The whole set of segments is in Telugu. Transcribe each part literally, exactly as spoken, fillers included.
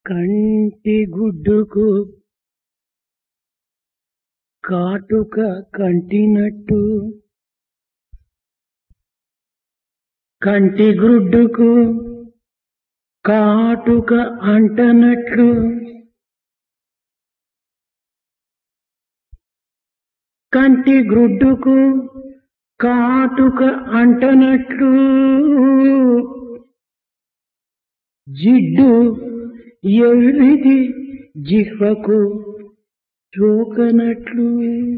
కంటి గుడ్డుకు కాటుక కంటినట్టు కంటి గుడ్డుకు కాటుక అంటనట్లు కంటి గుడ్డుకు కాటుక అంటనట్లు జిడ్డు ఎవిది జిహ్వకు సోకనట్లు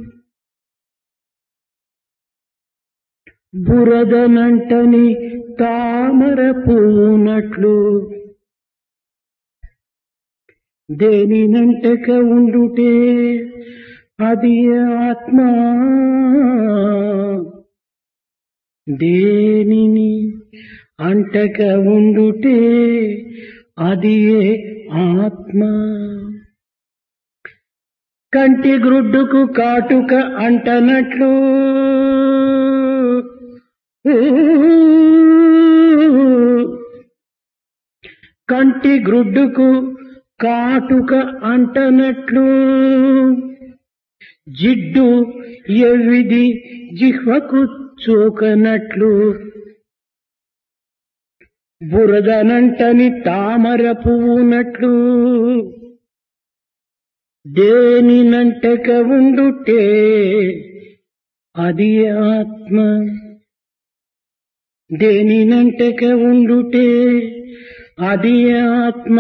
బురదనంటని తామర పూనట్లు దేనినంటక ఉండుటే అది ఆత్మ దేనిని అంటక ఉండుటే అది ఆత్మ కంటి గ్రుడ్డుకు కాటుక అంటనట్లు కంటి గ్రుడ్డుకు కాటుక అంటనట్లు జిడ్డు ఎవిది జిహ్వకు చోకనట్లు బురదనంటని తామర పువ్వునట్లు దేనినంటక ఉండుటే అది ఆత్మ దేనినంటక ఉండుటే అది ఆత్మ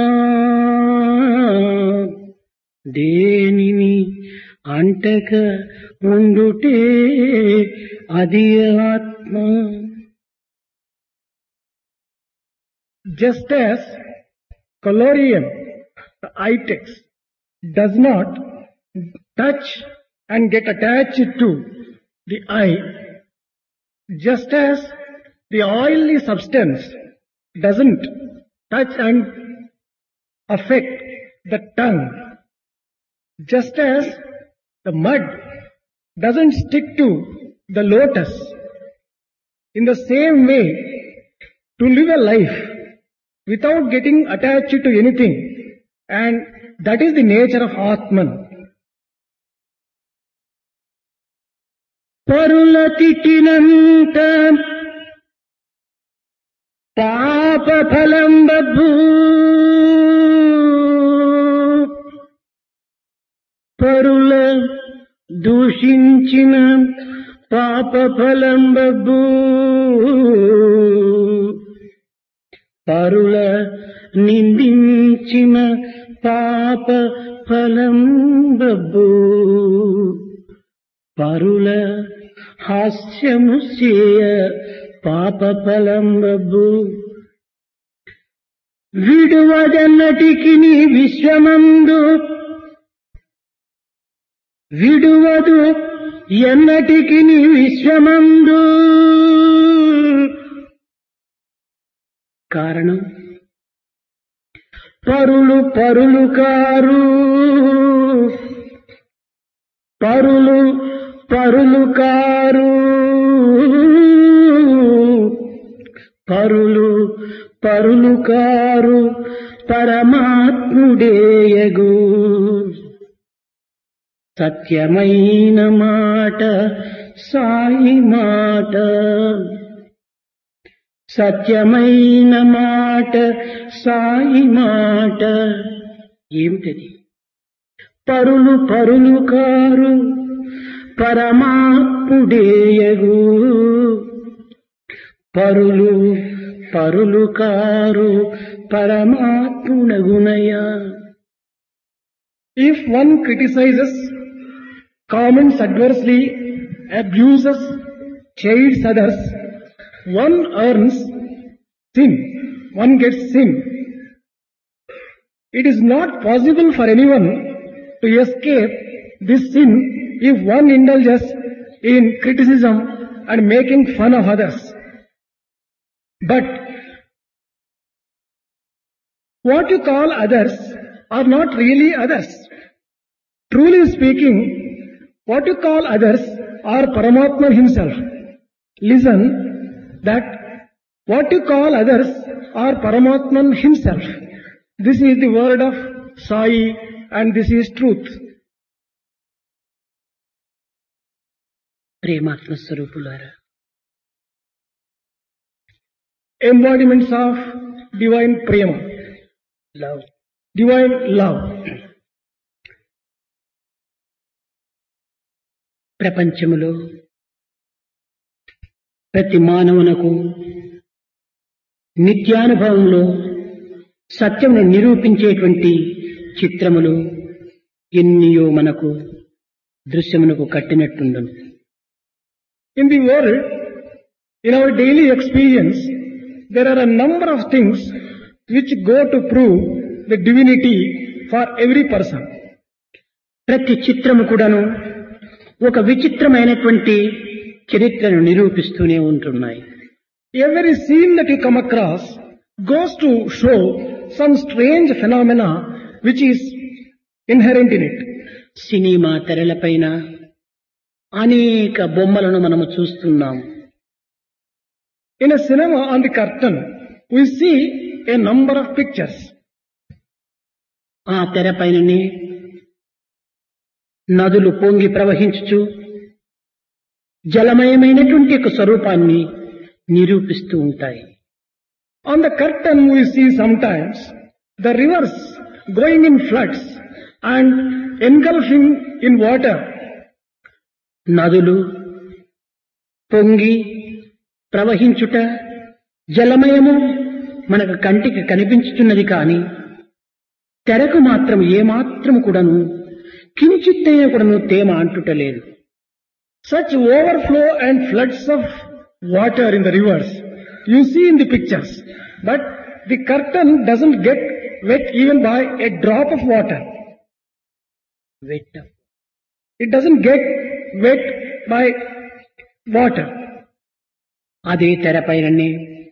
దేనిని అంటక ఉండుటే అది ఆత్మ. Just as colorium, the eye text, does not touch and get attached to the eye, just as the oily substance doesn't touch and affect the tongue, just as the mud doesn't stick to the lotus, in the same way, to live a life without getting attached to anything, and that is the nature of Atman. పరుల తిట్టినంత పాప ఫలం బబ్బు పరుల దూషించిన పాప ఫలం బబ్బు పరుల నిందించిన పాప ఫలం బబ్బు పరుల హాస్యము చేయ పాప ఫలం బబ్బు విడువదన్నటికి నీ విశ్వమందు విడువదు ఎన్నటికి నీ విశ్వమందు కారణం పరులు పరులు కారు పరులు పరులు కారు పరులు పరులు కారు పరమాత్ముడేయగు సత్యమైన మాట సాయి మాట సత్యమైన మాట సాయి మాట ఏమిటది పరులు పరులు కారు పరమాత్ముడేయగు పరులు పరులు కారు పరమాత్మునగునయా. If one criticizes, comments adversely, abuses, chides others, one earns sin, one gets sin. It is not possible for anyone to escape this sin if one indulges in criticism and making fun of others. But what you call others are not really others. Truly speaking, what you call others are Paramatman himself. Listen, that what you call others are Paramatman himself. This is the word of Sai and this is truth. ప్రేమాత్మ స్వరూపులారా, Embodiments of divine prema, love divine love. ప్రపంచములో ప్రతి మానవునకు నిత్యానుభవంలో సత్యమును నిరూపించేటువంటి చిత్రములు ఎన్నియో మనకు దృశ్యమునకు కట్టినట్టుండును. In the world, in our daily experience, there are a number of things which go to prove the divinity for every person. ప్రతి చిత్రము కూడాను ఒక విచిత్రమైనటువంటి చరిత్రను నిరూపిస్తూనే ఉంటున్నాయి. Every scene that you come across goes to show some strange phenomena which is inherent in it. Cinema తెరలపైన అనేక బొమ్మలను మనము చూస్తున్నాము. In a cinema on the curtain, we see a number of pictures. ఆ తెరపైననే నదులు పొంగి ప్రవహించుచు జలమయమైనటువంటి ఒక స్వరూపాన్ని నిరూపిస్తూ ఉంటాయి. On the curtain we see sometimes the rivers going in floods and engulfing in water. నదులు పొంగి ప్రవహించుట జలమయము మనకు కంటికి కనిపించుతున్నది కాని తెరకు మాత్రం ఏమాత్రము కూడాను కించిత్తైన కూడాను తేమ అంటుటలేదు. Such overflow and floods of water in the rivers you see in the pictures, but the curtain doesn't get wet even by a drop of water. వెట్ట It doesn't get wet by water. అదే తెరపైననే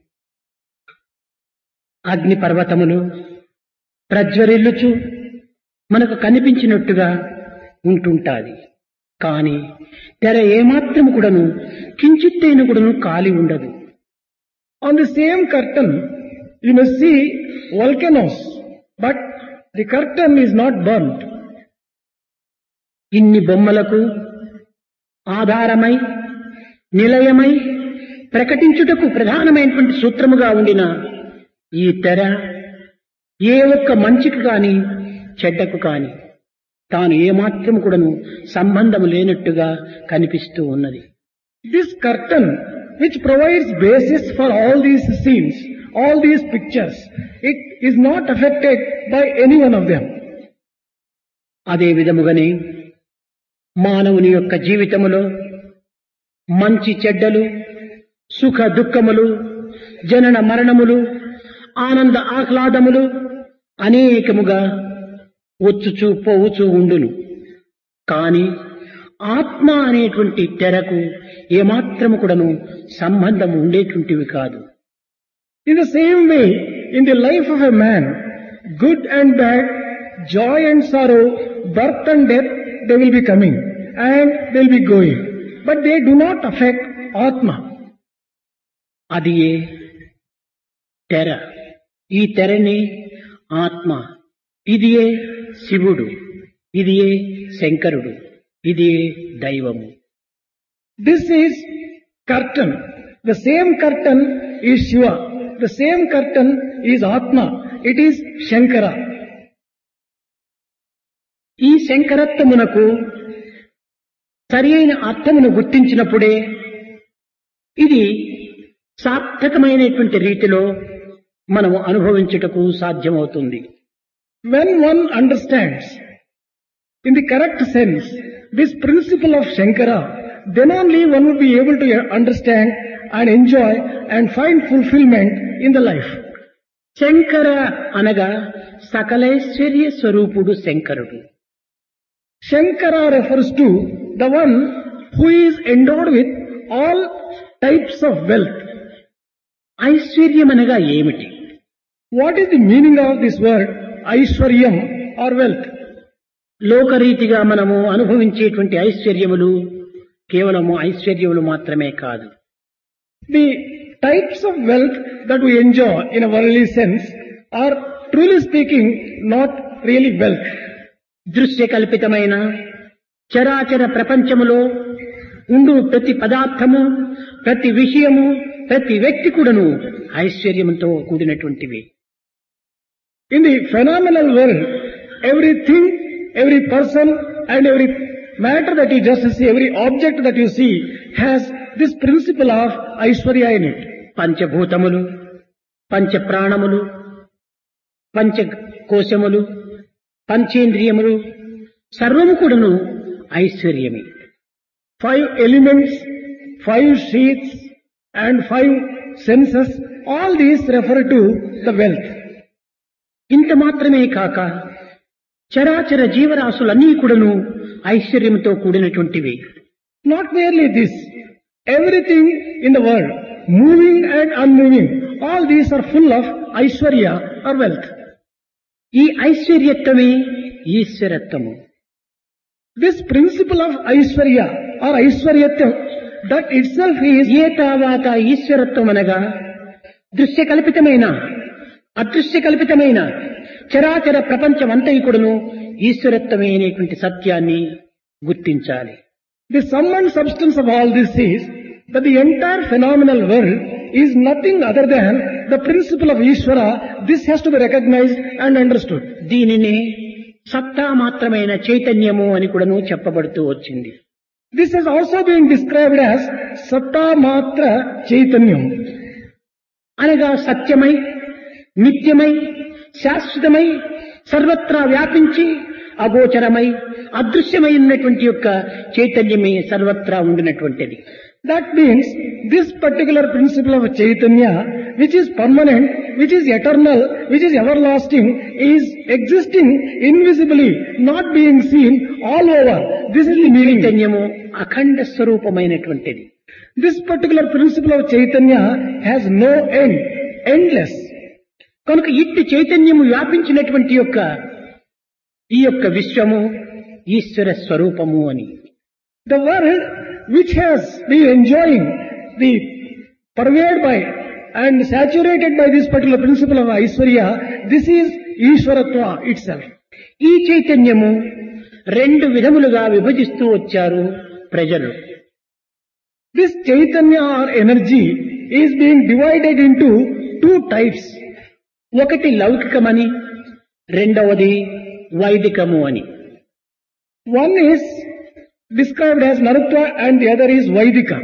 అగ్ని పర్వతములు ప్రజ్వరిల్లుచు మనకు కనిపించినట్టుగా ఉంటుంటాది. కాని తెర ఏమాత్రము కూడాను కించిత్తైన కూడాను కాలి ఉండదు. On the same curtain you may see volcanoes, but the curtain is not burnt. ఇన్ని బొమ్మలకు ఆధారమై నిలయమై ప్రకటించుటకు ప్రధానమైనటువంటి సూత్రముగా ఉండిన ఈ తెర ఏ ఒక్క మంచికి కాని చెడ్డకు కాని తాను ఏమాత్రం కూడాను సంబంధము లేనట్టుగా కనిపిస్తూ ఉన్నది. This curtain which provides basis for all these scenes, all these pictures, it is not affected by any one of them. అదే విధముగానే మానవుని యొక్క జీవితములో మంచి చెడ్డలు, సుఖ దుఃఖములు, జనన మరణములు, ఆనంద ఆహ్లాదములు అనేకముగా వచ్చుచూ పోవుచూ ఉండును. కాని ఆత్మ అనేటువంటి తెరకు ఏమాత్రము కూడాను సంబంధం ఉండేటువంటివి కాదు. In the same way, in the life of a man, good and bad, joy and sorrow, birth and death, they will be coming and they will be going. But they do not affect Atma. అది ఏ తెర. ఈ తెరనే ఆత్మ. ఇది ఏ శివుడు, ఇది ఏ శంకరుడు, ఇది ఏ దైవము. This is curtain. The same curtain is Shiva. The same curtain is Atma. It is Shankara. ఈ శంకరత్వమునకు సరి అయిన అర్థమును గుర్తించినప్పుడే ఇది సార్థకమైనటువంటి రీతిలో మనము అనుభవించుటకు సాధ్యమవుతుంది. When one understands in the correct sense this principle of Shankara, then only one will be able to understand and enjoy and find fulfillment in the life. Shankara అనగా సకలైశ్వర్య స్వరూపుడు శంకరుడు. Shankara refers to the one who is endowed with all types of wealth. ఐశ్వర్యం అనగా ఏమిటి? What is the meaning of this word Aishwaryam or wealth? లోకరీతిగా మనము అనుభవించేటువంటి ఐశ్వర్యములు కేవలము ఐశ్వర్యములు మాత్రమే కాదు. The types of wealth that we enjoy in a worldly sense are truly speaking, not really wealth. దృశ్య కల్పితమైన చరాచర ప్రపంచములో ఉండు ప్రతి పదార్థము, ప్రతి విషయము, ప్రతి వ్యక్తి కూడాను ఐశ్వర్యంతో కూడినటువంటివి. In the phenomenal world, everything, every person and every matter that you just see, every object that you see has this principle of Aishwarya in it. పంచభూతములు, పంచ ప్రాణములు, పంచ కోశములు, పంచేంద్రియములు సర్వము కూడాను ఐశ్వర్యమే. Five elements, five sheaths and five senses, all these refer to the wealth. ఇంత మాత్రమే కాక చరాచర జీవరాశులన్నీ కూడాను ఐశ్వర్యంతో కూడినటువంటివి. Not merely this, everything in the world, moving and unmoving, all these are full of Aishwarya or wealth. ఈ ఐశ్వర్యత్వమే ఈశ్వరత్వము. This principle of Aishwarya or Aishwaryatam, that itself is ఏ తావాత ఈశ్వరత్వం అనగా దృశ్య కల్పితమైన అదృశ్య కల్పితమైన చరాచర ప్రపంచమంతయు కూడాను ఈశ్వరత్వమే అనేటువంటి సత్యాన్ని గుర్తించాలి. the sum and substance of all this is that the entire phenomenal world is nothing other than the principle of Ishvara. This has to be recognized and understood. దీనిని సత్తా మాత్రమైన చైతన్యము అని కూడాను చెప్పబడుతూ వచ్చింది. This has also been described as Satta Matra Chaitanyam. అనగా సత్యమై, నిత్యమై, శాశ్వతమై, సర్వత్రా వ్యాపించి అగోచరమై అదృశ్యమై ఉన్నటువంటి యొక్క చైతన్యమే సర్వత్రా ఉండినటువంటిది. That means this particular principle of Chaitanya, which is permanent, which is eternal, which is everlasting, is existing invisibly, not being seen all over. This is the meaning. చైతన్యము అఖండ స్వరూపమైనటువంటిది. This particular principle of Chaitanya has no end, endless. కనుక ఇట్టి చైతన్యము వ్యాపించినటువంటి యొక్క ఈ యొక్క విశ్వము ఈశ్వర స్వరూపము అని. The world which has been enjoying the pervaded by and saturated by this particular principle of Aishwarya, this is Ishwaratva itself. ఈ చైతన్యము రెండు విధములుగా విభజిస్తూ వచ్చారు ప్రజలు. This Chaitanya or energy is being divided into two types. ఒకటి లౌకికమని, రెండవది వైదికము అని. One is described as Narutva and the other is Vaidika.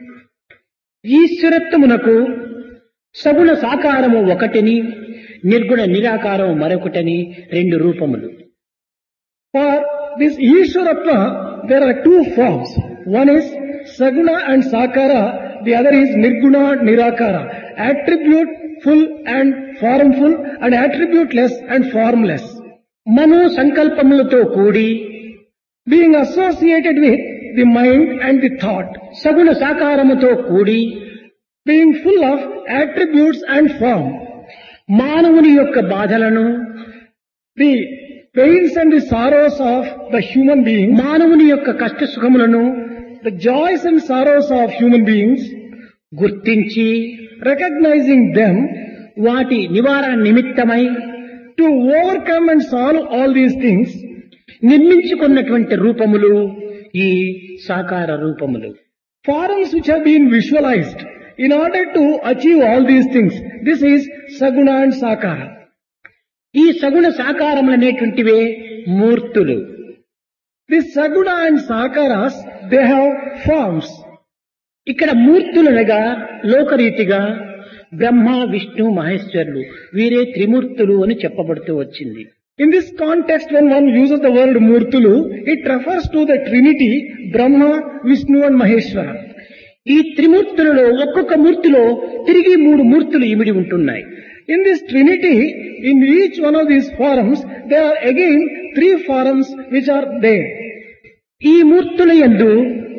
ఈశ్వరత్వమునకు సగుణ సాకారము ఒకటిని, నిర్గుణ నిరాకారము మరొకటని రెండు రూపములు. For this Ishwaratva, there are two forms. One is Saguna and Sakara, the other is Nirguna Nirakara. Attributeful and formful and attributeless and formless. మనో సంకల్పములతో కూడి being associated with the mind and the thought, సగుణ సాకారముతో కూడి being full of attributes and form. మానవుని యొక్క బాధలను, The pains and the sorrows of the human being, మానవుని యొక్క కష్ట సుఖములను the joys and sorrows of human beings, గుర్తించి recognizing them, వాటి నివారణ నిమిత్తమై to overcome and solve all these things, నిర్మించుకున్నటువంటి రూపములు ఈ సాకార రూపములు. forms which have been visualized in order to achieve all these things. This is Saguna and Sakara. ఈ సగుణ సాకారములు అనేటువంటివే మూర్తులు. These Saguna and Sakaras, they have forms. ఇక్కడ మూర్తులనగా లోకరీతిగా బ్రహ్మ, విష్ణు, మహేశ్వరులు వీరే త్రిమూర్తులు అని చెప్పబడుతూ వచ్చింది. In this context, when one uses the word Murtulu, it refers to the Trinity, Brahma, Vishnu and Maheshwara. ఈ త్రిమూర్తులలో ఒక్కొక్క మూర్తిలో తిరిగి మూడు మూర్తులు ఇమిడి ఉంటున్నాయి. In this Trinity, in each one of these forms, there are again three forms which are there. ఈ మూర్తుల యందు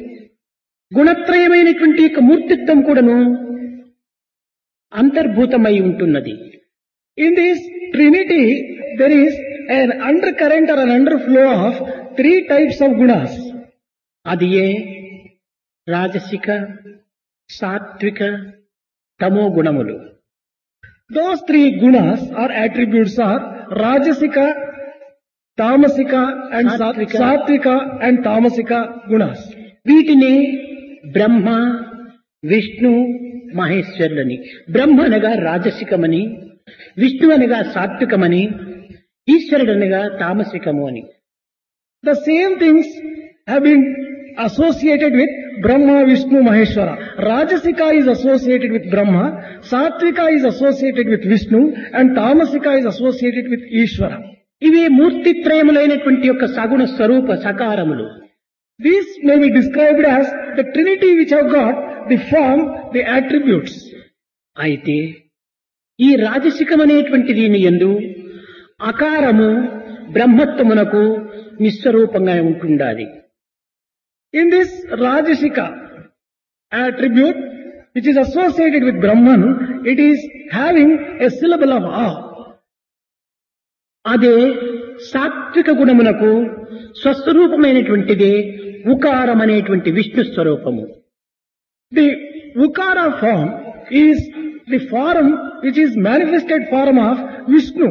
గుణత్రయమైనటువంటి యొక్క మూర్తిత్వం కూడాను అంతర్భూతమై ఉంటున్నది. In this Trinity, there is an undercurrent or an underflow of three types of gunas. అది ఏ రాజసిక, సాత్విక, తమో గుణములు. Those three gunas or attributes are Rajasika, Tamasika and Satvika. Satvika and Tamasika gunas. వీటిని బ్రహ్మ, విష్ణు, మహేశ్వరులని. బ్రహ్మ అనగా రాజసికమని, విష్ణు అనగా సాత్వికమని, ఈశ్వరుడు అనగా తామసికము అని. The same things have been associated with Brahma, Vishnu, Maheshwara. Rajasika is associated with Brahma, Satvika is associated with Vishnu and Tamasika is associated with Ishvara. ఇవి మూర్తిత్రయములైనటువంటి యొక్క సగుణ స్వరూప సకారములు. These may be described as the Trinity which have got the form, the attributes. అయితే ఈ రాజసికమనేటువంటి దీని యందు అకారము బ్రహ్మత్వమునకు నిస్వరూపంగా ఉంటుండాలి. In this Rajasika attribute which is associated with Brahman, it is having a syllable of A. అదే సాత్విక గుణమునకు స్వస్వరూపమైనటువంటిదే ఉకారం అనేటువంటి విష్ణు స్వరూపము. The Ukara form is the form which is manifested form of Vishnu.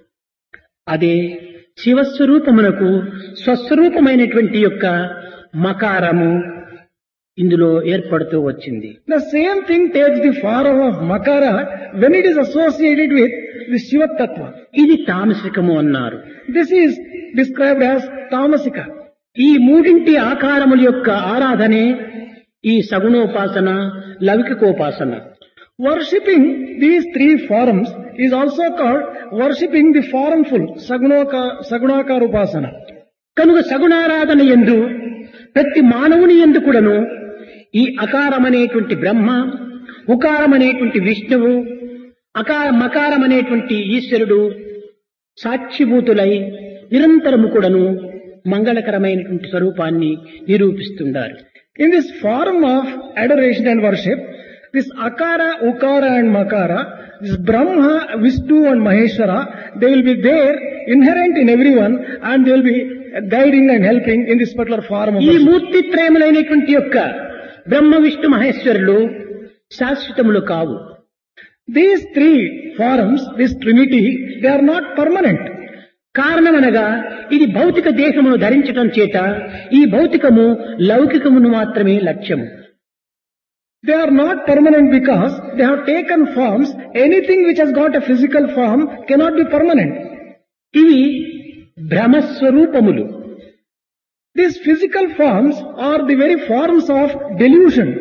అదే శివస్వరూపమునకు స్వస్వరూపమైనటువంటి యొక్క మకారము ఇందులో ఏర్పడుతూ వచ్చింది. The same thing takes the form of Makara when it is associated with the Shiva Tattva. ఇది తామసికము అన్నారు. This is described as Tamasika. ఈ మూడింటి ఆకారముల యొక్క ఆరాధనే ఈ సగుణోపాసన, లౌకికోపాసన. Worshipping these three forms is also called worshipping the formful Sagunaka, Sagunakara Upasana. కనుక సగుణారాధన యందు ప్రతి మానవుని యందు కూడాను ఈ అకారమనేటువంటి బ్రహ్మ, ఉకారమనేటువంటి విష్ణువు, అకార మకారమనేటువంటి ఈశ్వరుడు సాక్షిభూతులై నిరంతరము కూడాను మంగళకరమైనటువంటి స్వరూపాన్ని నిరూపిస్తుండారు. In this form of adoration and worship, this Akara, Ukara and Makara, this Brahma, Vishnu and Maheshwara, they will be there inherent in everyone and they will be guiding and helping in this particular form of ఈ worship. మూర్తిత్రయములైనటువంటి యొక్క బ్రహ్మ, విష్ణు, మహేశ్వరులు శాశ్వతములు కావు. These three forms, this Trinity, they are not permanent. కారణమనగా ఇది భౌతిక దేహమును ధరించటం చేత ఈ భౌతికము లౌకికమును మాత్రమే లక్ష్యము. They are not permanent because they have taken forms. Anything which has got a physical form cannot be permanent. ఇవి భ్రమస్వరూపములు. These physical forms are the very forms of delusion.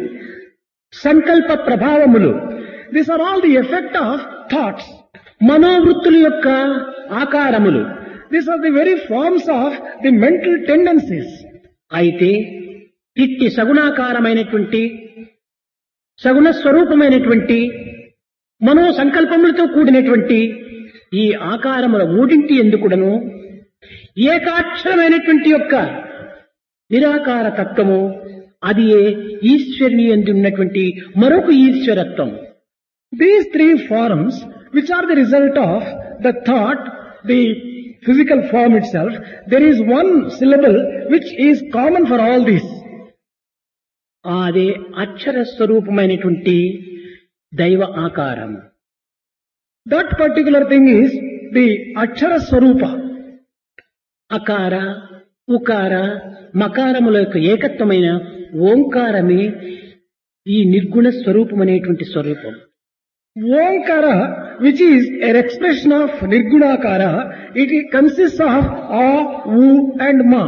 సంకల్ప ప్రభావములు. These are all the effect of thoughts. మనోవృత్తుల యొక్క ఆకారములు. These are the very forms of the mental tendencies. అయితే ఇట్టి సగుణాకారమైనటువంటి సగుణ స్వరూపమైనటువంటి మనో సంకల్పములతో కూడినటువంటి ఈ ఆకారముల మూడింటి ఎందుకుడను ఏకాక్షరమైనటువంటి యొక్క నిరాకార తత్వము అది ఈశ్వరుని యందు ఉన్నటువంటి మరొక ఈశ్వరత్వం. These three forms, which are the result of the thought, the physical form itself, there is one syllable which is common for all these. అదే అక్షర స్వరూపమైనటువంటి దైవ ఆకారం. That particular thing is the Akshara Swarupa. అకార, ఉకార, మకారముల యొక్క ఏకత్వమైన ఓంకారమే ఈ నిర్గుణ స్వరూపం అనేటువంటి స్వరూపం. Omkara, which is an expression of Nirgunakara, it consists of A, U and Ma.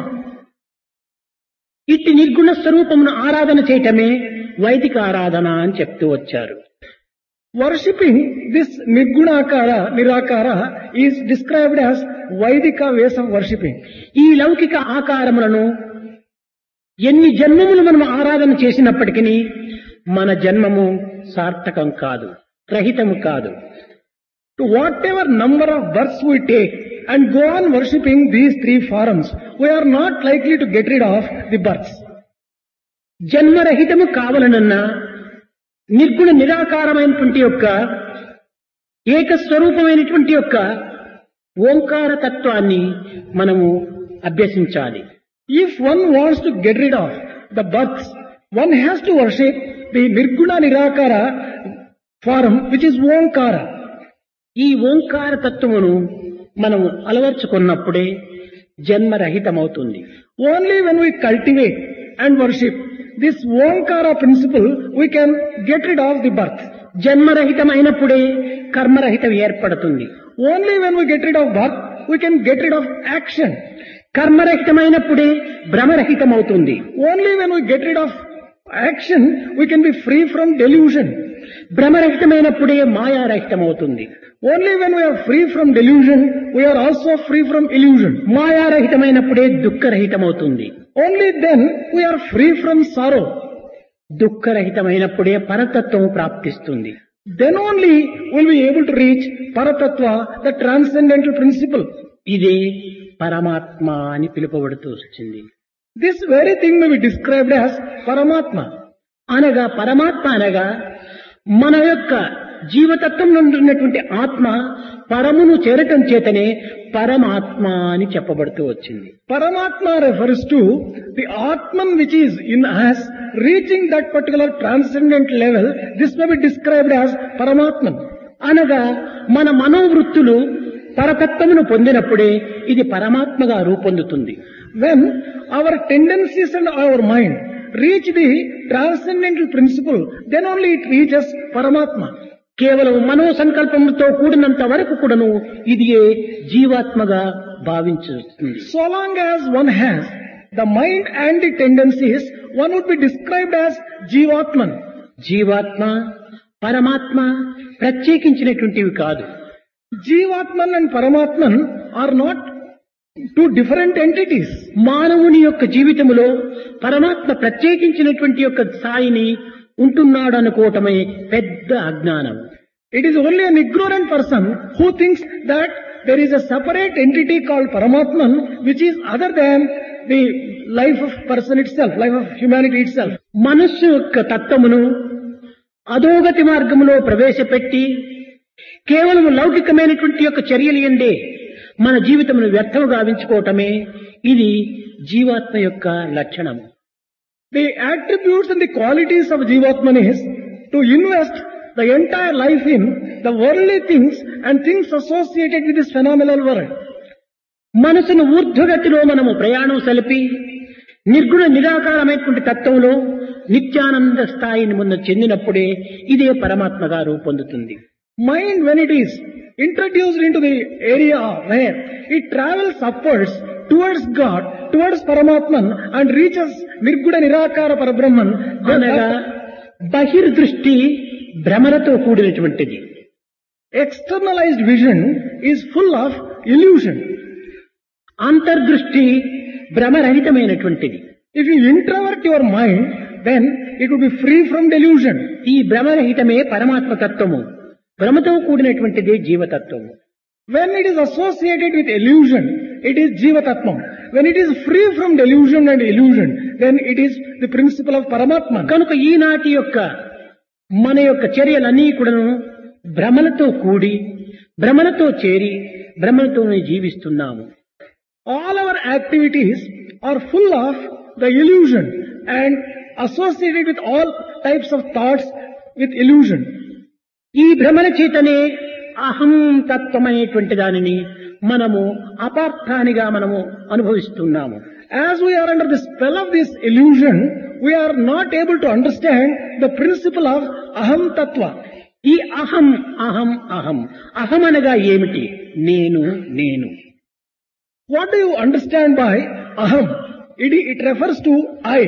ఇట్టి నిర్గుణ స్వరూపమును ఆరాధన చేయటమే వైదిక ఆరాధన అని చెప్తూ వచ్చారు. Worshipping this Nirgunakara, Nirakara is described as Vaidika ways of worshipping. ఈ లౌకిక ఆకారములను ఎన్ని జన్మములు మనం ఆరాధన చేసినప్పటికీ మన జన్మము సార్థకం కాదు, రహితము కాదు. To whatever number of births we take and go on worshipping these three forms, we are not likely to get rid of the births. జన్మరహితము కావాలనన్నా నిర్గుణ నిరాకారమైనటువంటి యొక్క ఏకస్వరూపమైనటువంటి యొక్క ఓంకార తత్వాన్ని మనము అభ్యసించాలి. If one wants to get rid of the births, one has to worship the Nirguna Nirakara form, which is Omkara. ఈ ఓంకార తత్వమును మనం అలవర్చుకున్నప్పుడే జన్మరహితమవుతుంది. Only when we cultivate and worship this Omkara principle, we can get rid of the birth. జన్మరహితమైనప్పుడే కర్మరహితం ఏర్పడుతుంది. Only when we get rid of birth, we can get rid of action. కర్మరహితమైనప్పుడే భ్రమరహితమవుతుంది. Only when we get rid of action, we can be free from delusion. భ్రమరహితమైనప్పుడే మాయారహితమవుతుంది. Only when we are free from delusion, we are also free from illusion. మాయారహితమైనప్పుడే దుఃఖరహితమవుతుంది. Only then we are free from sorrow. దుఃఖరహితమైనప్పుడే పరతత్వం ప్రాప్తిస్తుంది. Then only will we be able to reach Paratattva, the transcendental principle. ఇదే పరమాత్మ అని పిలుపబడుతూ వచ్చింది. This very thing may be described as Paramatma. అనగా పరమాత్మ అనగా మన యొక్క జీవతత్వం నుండి ఉన్నటువంటి ఆత్మ పరమును చేరటం చేతనే పరమాత్మ అని చెప్పబడుతూ వచ్చింది. Paramatma refers to the Atman which is in us reaching that particular transcendent level. This may be described as Paramatman. అనగా మన మనోవృత్తులు పరతత్వమును పొందినప్పుడే ఇది పరమాత్మగా రూపొందుతుంది. When our tendencies and our mind reach the transcendental principle, then only it reaches Paramatma. కేవలం మనో సంకల్పములతో కూడినంత వరకు కూడాను ఇది జీవాత్మగా భావించుతుంది. So long as one has the mind and the tendencies, one would be described as Jivatman. జీవాత్మ పరమాత్మ ప్రత్యేకించినటువంటివి కాదు. Jivatman and Paramatman are not two different entities. మానవుని యొక్క జీవితంలో పరమాత్మ ప్రత్యేకించినటువంటి యొక్క స్థాయిని ఉంటున్నాడు అనుకోవటమే పెద్ద అజ్ఞానం. It is only an ignorant person who thinks that there is a separate entity called Paramatman which is other than the life of person itself, life of humanity itself. మనస్సు యొక్క తత్వమును అధోగతి మార్గములో ప్రవేశపెట్టి కేవలం లౌకికమైనటువంటి యొక్క చర్యలు ఎందే మన జీవితమును వ్యర్థము గావించుకోవటమే ఇది జీవాత్మ యొక్క లక్షణము. The attributes and the qualities of Jivatman is to invest the entire life in the worldly things and things associated with this phenomenal world. మనసును ఊర్ధ్వగతిలో మనము ప్రయాణం సలిపి నిర్గుణ నిరాకారమైనటువంటి తత్వంలో నిత్యానంద స్థాయిని ముందు చెందినప్పుడే ఇదే పరమాత్మగా రూపొందుతుంది. Mind, when it is introduced into the area where it travels upwards towards God, towards Paramatman and reaches Nirguna Nirakara Parabrahman, అనగా బహిర్దృష్టి భ్రమలతో కూడినటువంటిది. Externalized vision is full of illusion. అంతర్దృష్టి భ్రమరహితమైనటువంటిది. If you introvert your mind, then it will be free from delusion. ఈ భ్రమరహితమే పరమాత్మ తత్వము, భ్రమతో కూడినటువంటిదే జీవతత్వము. When it is associated with illusion, it is Jivatatmam. When it is free from delusion and illusion, then it is the principle of Paramatma. కనుక ఈనాటి యొక్క మన యొక్క చర్యలన్నీ కూడాను భ్రమలతో కూడి భ్రమలతో చేరి భ్రమలతోనే జీవిస్తున్నాము. All our activities are full of the illusion and associated with all types of thoughts with illusion. ఈ భ్రమల చేతనే అహం తత్వం అనేటువంటి దానిని మనము అపార్థానిగా మనము అనుభవిస్తున్నాము. As we are under the spell of this illusion, we are not able to understand the principle of aham tattva. ఈ అహం అహం అహం అహం అనగా ఏమిటి? నేను నేను. What do you understand by aham? It, it refers to I.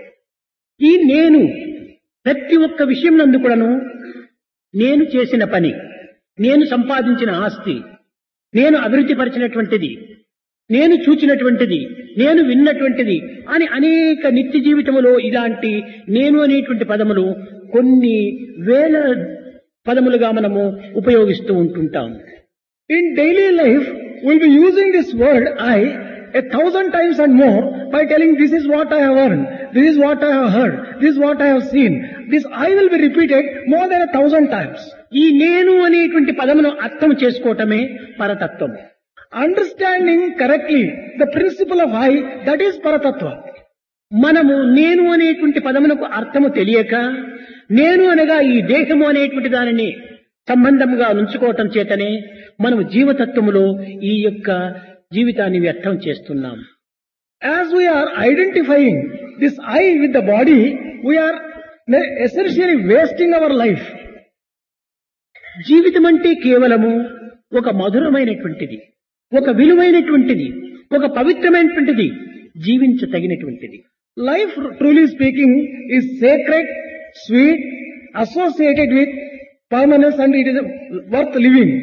ఈ నేను ప్రతి ఒక్క విషయం నందు కూడాను నేను చేసిన పని, నేను సంపాదించిన ఆస్తి, నేను అభివృద్ధి పరిచినటువంటిది, నేను చూచినటువంటిది, నేను విన్నటువంటిది అని అనేక నిత్య జీవితంలో ఇలాంటి నేను అనేటువంటి పదములు కొన్ని వేల పదములుగా మనము ఉపయోగిస్తూ ఉంటుంటాం. In daily life, we'll be using this word I a thousand times and more by telling this is what I have earned, this is what I have heard, this is what I have seen. This I will be repeated more than a thousand times. ఈ నేను అనేటువంటి పదమును అర్థం చేసుకోవటమే పరతత్వం. Understanding correctly the principle of I, that is Paratattva. మనము నేను అనేటువంటి పదమునకు అర్థము తెలియక నేను అనగా ఈ దేహము అనేటువంటి దానిని సంబంధముగా ఉంచుకోవటం చేతనే మనము జీవతత్వములో ఈ యొక్క జీవితాన్ని వ్యర్థం చేస్తున్నాం. As we are identifying this I with the body, we are essentially wasting our life. జీవితం అంటే కేవలము ఒక మధురమైనటువంటిది, ఒక విలువైనటువంటిది, ఒక పవిత్రమైనటువంటిది, జీవించతగినటువంటిది. Life, truly speaking, is sacred, sweet, associated with permanence, and it is worth living.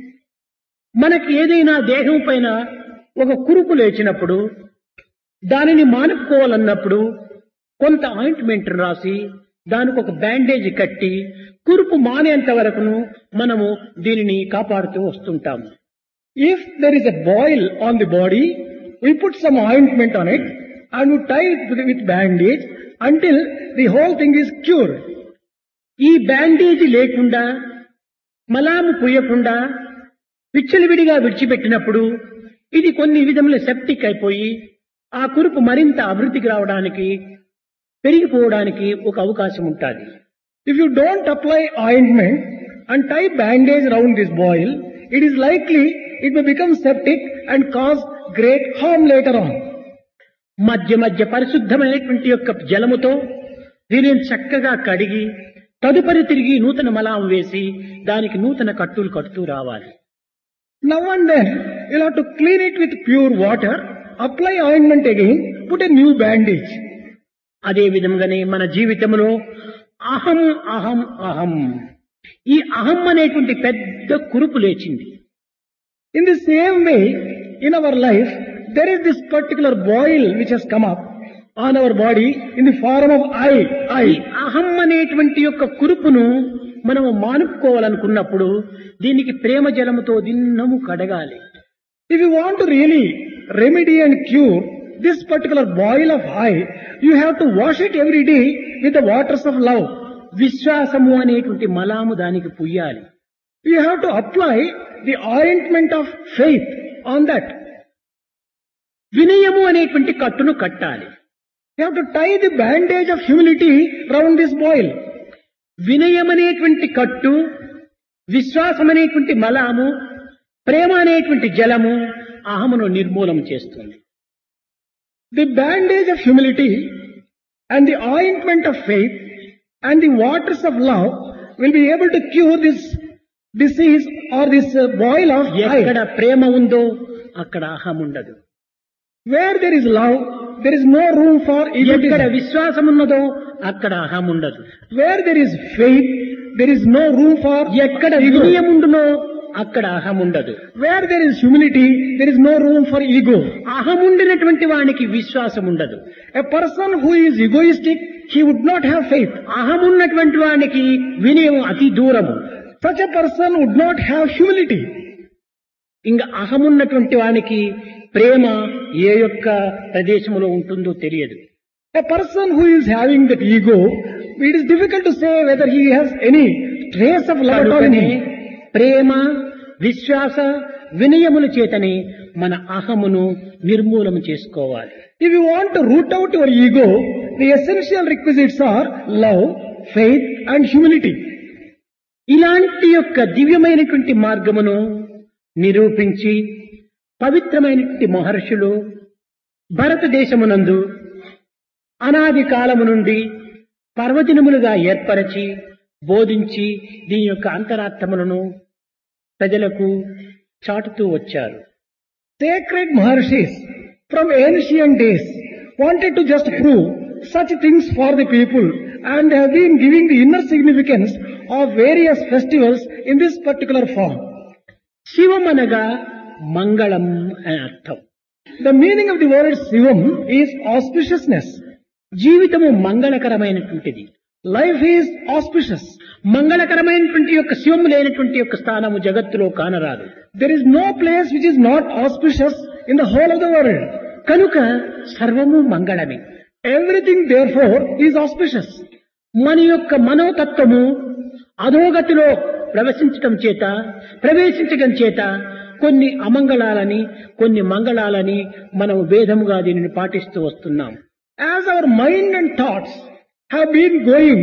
మనకి ఏదైనా దేహం పైన ఒక కురుపు లేచినప్పుడు దానిని మానుకోవాలన్నప్పుడు కొంత ఆయింట్మెంట్ రాసి దానికి ఒక బ్యాండేజ్ కట్టి కురుపు మానేంత వరకును మనము దీనిని కాపాడుతూ వస్తుంటాము. If there is a boil on the body, we put some ointment on it and we tie it with, with bandage until the whole thing is cured. ఈ బ్యాండేజ్ లేకుండా మలాము పూయకుండా విచ్చలవిడిగా విడిచిపెట్టినప్పుడు ఇది కొన్ని విధముల సెప్టిక్ అయిపోయి ఆ కురుపు మరింత అభివృద్ధికి రావడానికి పెరిగిపోవడానికి ఒక అవకాశం ఉంటుంది. If you don't apply ointment and tie bandage around this boil, it is likely it may become septic and cause great harm later on. మధ్య మధ్య పరిశుద్ధమైనటువంటి యొక్క జలముతో దీనిని చక్కగా కడిగి తదుపరి తిరిగి నూతన మలాం వేసి దానికి నూతన కట్టులు కడుతూ రావాలి. Now and then you'll have to clean it with pure water, apply ointment again, put a new bandage. అదే విధంగానే మన జీవితంలో అహం అహం అహం ఈ అహం అనేటువంటి పెద్ద కురుపు లేచింది. In the same way, in our life, there is this particular boil which has come up on our body in the form of I. I. ఈ అహం అనేటువంటి యొక్క కురుపును మనము మానుకోవాలనుకున్నప్పుడు దీనికి ప్రేమ జలముతో దిన్నము కడగాలి. If you want to really remedy and cure this particular boil of I, you have to wash it every day with the waters of love. విశ్వాసము అనేటువంటి మలాము దానికి పుయ్యాలి. You have to apply the ointment of faith on that. వినయము అనేటువంటి కట్టును కట్టాలి. You have to tie the bandage of humility round this boil. వినయం అనేటువంటి కట్టు, విశ్వాసం అనేటువంటి మలాము, ప్రేమ అనేటువంటి జలము అహమును నిర్మూలం చేస్తుంది. The bandage of humility and the ointment of faith and the waters of love will be able to cure this disease or this uh, boil of ఎక్కడ I. ప్రేమ ఉందో అక్కడ అహం ఉండదు. Where there is love, there is no room for ఎక్కడ egotism. విశ్వాసం ఉన్నదో అక్కడ అహం ఉండదు. Where there is faith, there is no room for ఎక్కడ ego. వినయం ఉండునో అక్కడ అహం ఉండదు. Where there is humility, there is no room for ego. అహం ఉండినటువంటి వానికి విశ్వాసం ఉండదు. A person who is egoistic, he would not have faith. అహం ఉన్నటువంటి వానికి వినయం అతి దూరము. Such a person would not have humility. ఇంకా అహం ఉన్నటువంటి వానికి ప్రేమ ఏ యొక్క ప్రదేశంలో ఉంటుందో తెలియదు. A person who is having that ego, it is difficult to say whether he has any trace of love at all in కనుకనే him. ప్రేమ, విశ్వాస, వినయముల చేతనే మన అహమును నిర్మూలన చేసుకోవాలి. If you want to root out your ego, the essential requisites are love, faith and humility. ఇలాంటి యొక్క దివ్యమైనటువంటి మార్గమును నిరూపించి పవిత్రమైనటువంటి మహర్షులు భారతదేశమునందు అనాది కాలము నుండి పర్వదినములుగా ఏర్పరచి బోధించి దీని యొక్క అంతరార్థములను ప్రజలకు చాటుతూ వచ్చారు. Sacred Maharshis from ancient days wanted to just prove such things for the people and have been giving the inner significance of various festivals in this particular form. శివం అనగా మంగళం అని అర్థం. The meaning of the word Shivam is auspiciousness. జీవితము మంగళకరమైనటువంటిది. Life is auspicious. మంగళకరమైనటువంటి యొక్క శివము లేనటువంటి యొక్క స్థానము జగత్తులో కానరాదు. There is no place which is not auspicious in the whole of the world. కనుక సర్వము మంగళమే. Everything therefore is auspicious. మన యొక్క మనోతత్వము అధోగతిలో ప్రవేశించటం చేత ప్రవేశించటం చేత కొన్ని అమంగళాలని కొన్ని మంగళాలని మనం భేదముగా దీనిని పాటిస్తూ వస్తున్నాం. As our mind and thoughts have been going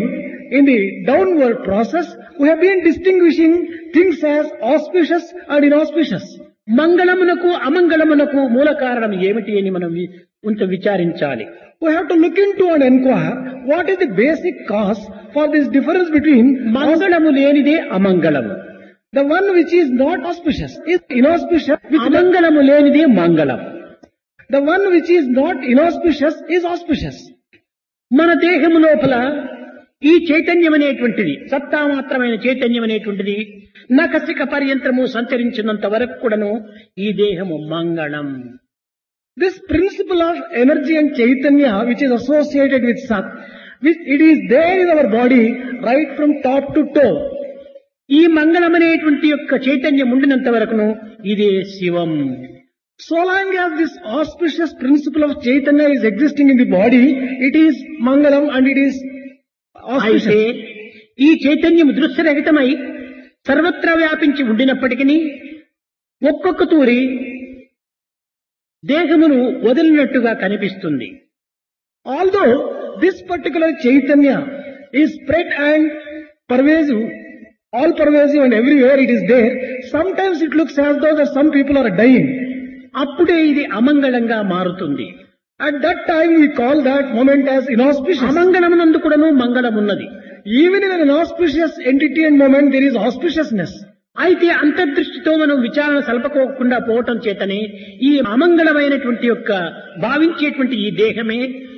in the downward process, we have been distinguishing things as auspicious and inauspicious. మంగళమునకు అమంగళమునకు మూల కారణం ఏమిటి అని మనం వి- కొంత విచారించాలి. We have to look into and inquire what is the basic cause for this difference between మంగళము లేనిదే అమంగళము, the one which is not auspicious is inauspicious, which అమంగళము లేనిదే మంగళం. the one which is not inauspicious is auspicious. మన దేహము లోపల ఈ చైతన్యం అనేటువంటిది, సత్తా మాత్రమైన చైతన్యం అనేటువంటిది నఖశిఖ పర్యంతరము సంచరించినంత వరకు కూడాను ఈ దేహము మంగళం. This principle of energy and chaitanya which is associated with Sat, which it is there in our body right from top to toe. ఈ మంగళం అనేటువంటి యొక్క చైతన్యం ఉండినంత వరకును ఇదే శివం. So long as this auspicious principle of chaitanya is existing in the body, it is mangalam and it is అయితే auspicious. ఈ చైతన్యం దృశ్యరహితమై సర్వత్రా వ్యాపించి ఉండినప్పటికీ ఒక్కొక్క తూరి దేహమును వదిలినట్టుగా కనిపిస్తుంది. Although this particular chaitanya is spread and pervasive, all pervasive and everywhere it is there, sometimes it looks as though that some people are dying. అప్పుడే ఇది అమంగళంగా మారుతుంది. At that time we call that moment as inauspicious. అమంగళమునందు కూడాను మంగళమున్నది. Even in an inauspicious entity and moment there is auspiciousness. అయితే అంతర్దృష్టితో మనం విచారణ సల్పకోకుండా పోవటం చేతనే ఈ అమంగళమైనటువంటి యొక్క భావించేటువంటి ఈ దేహమే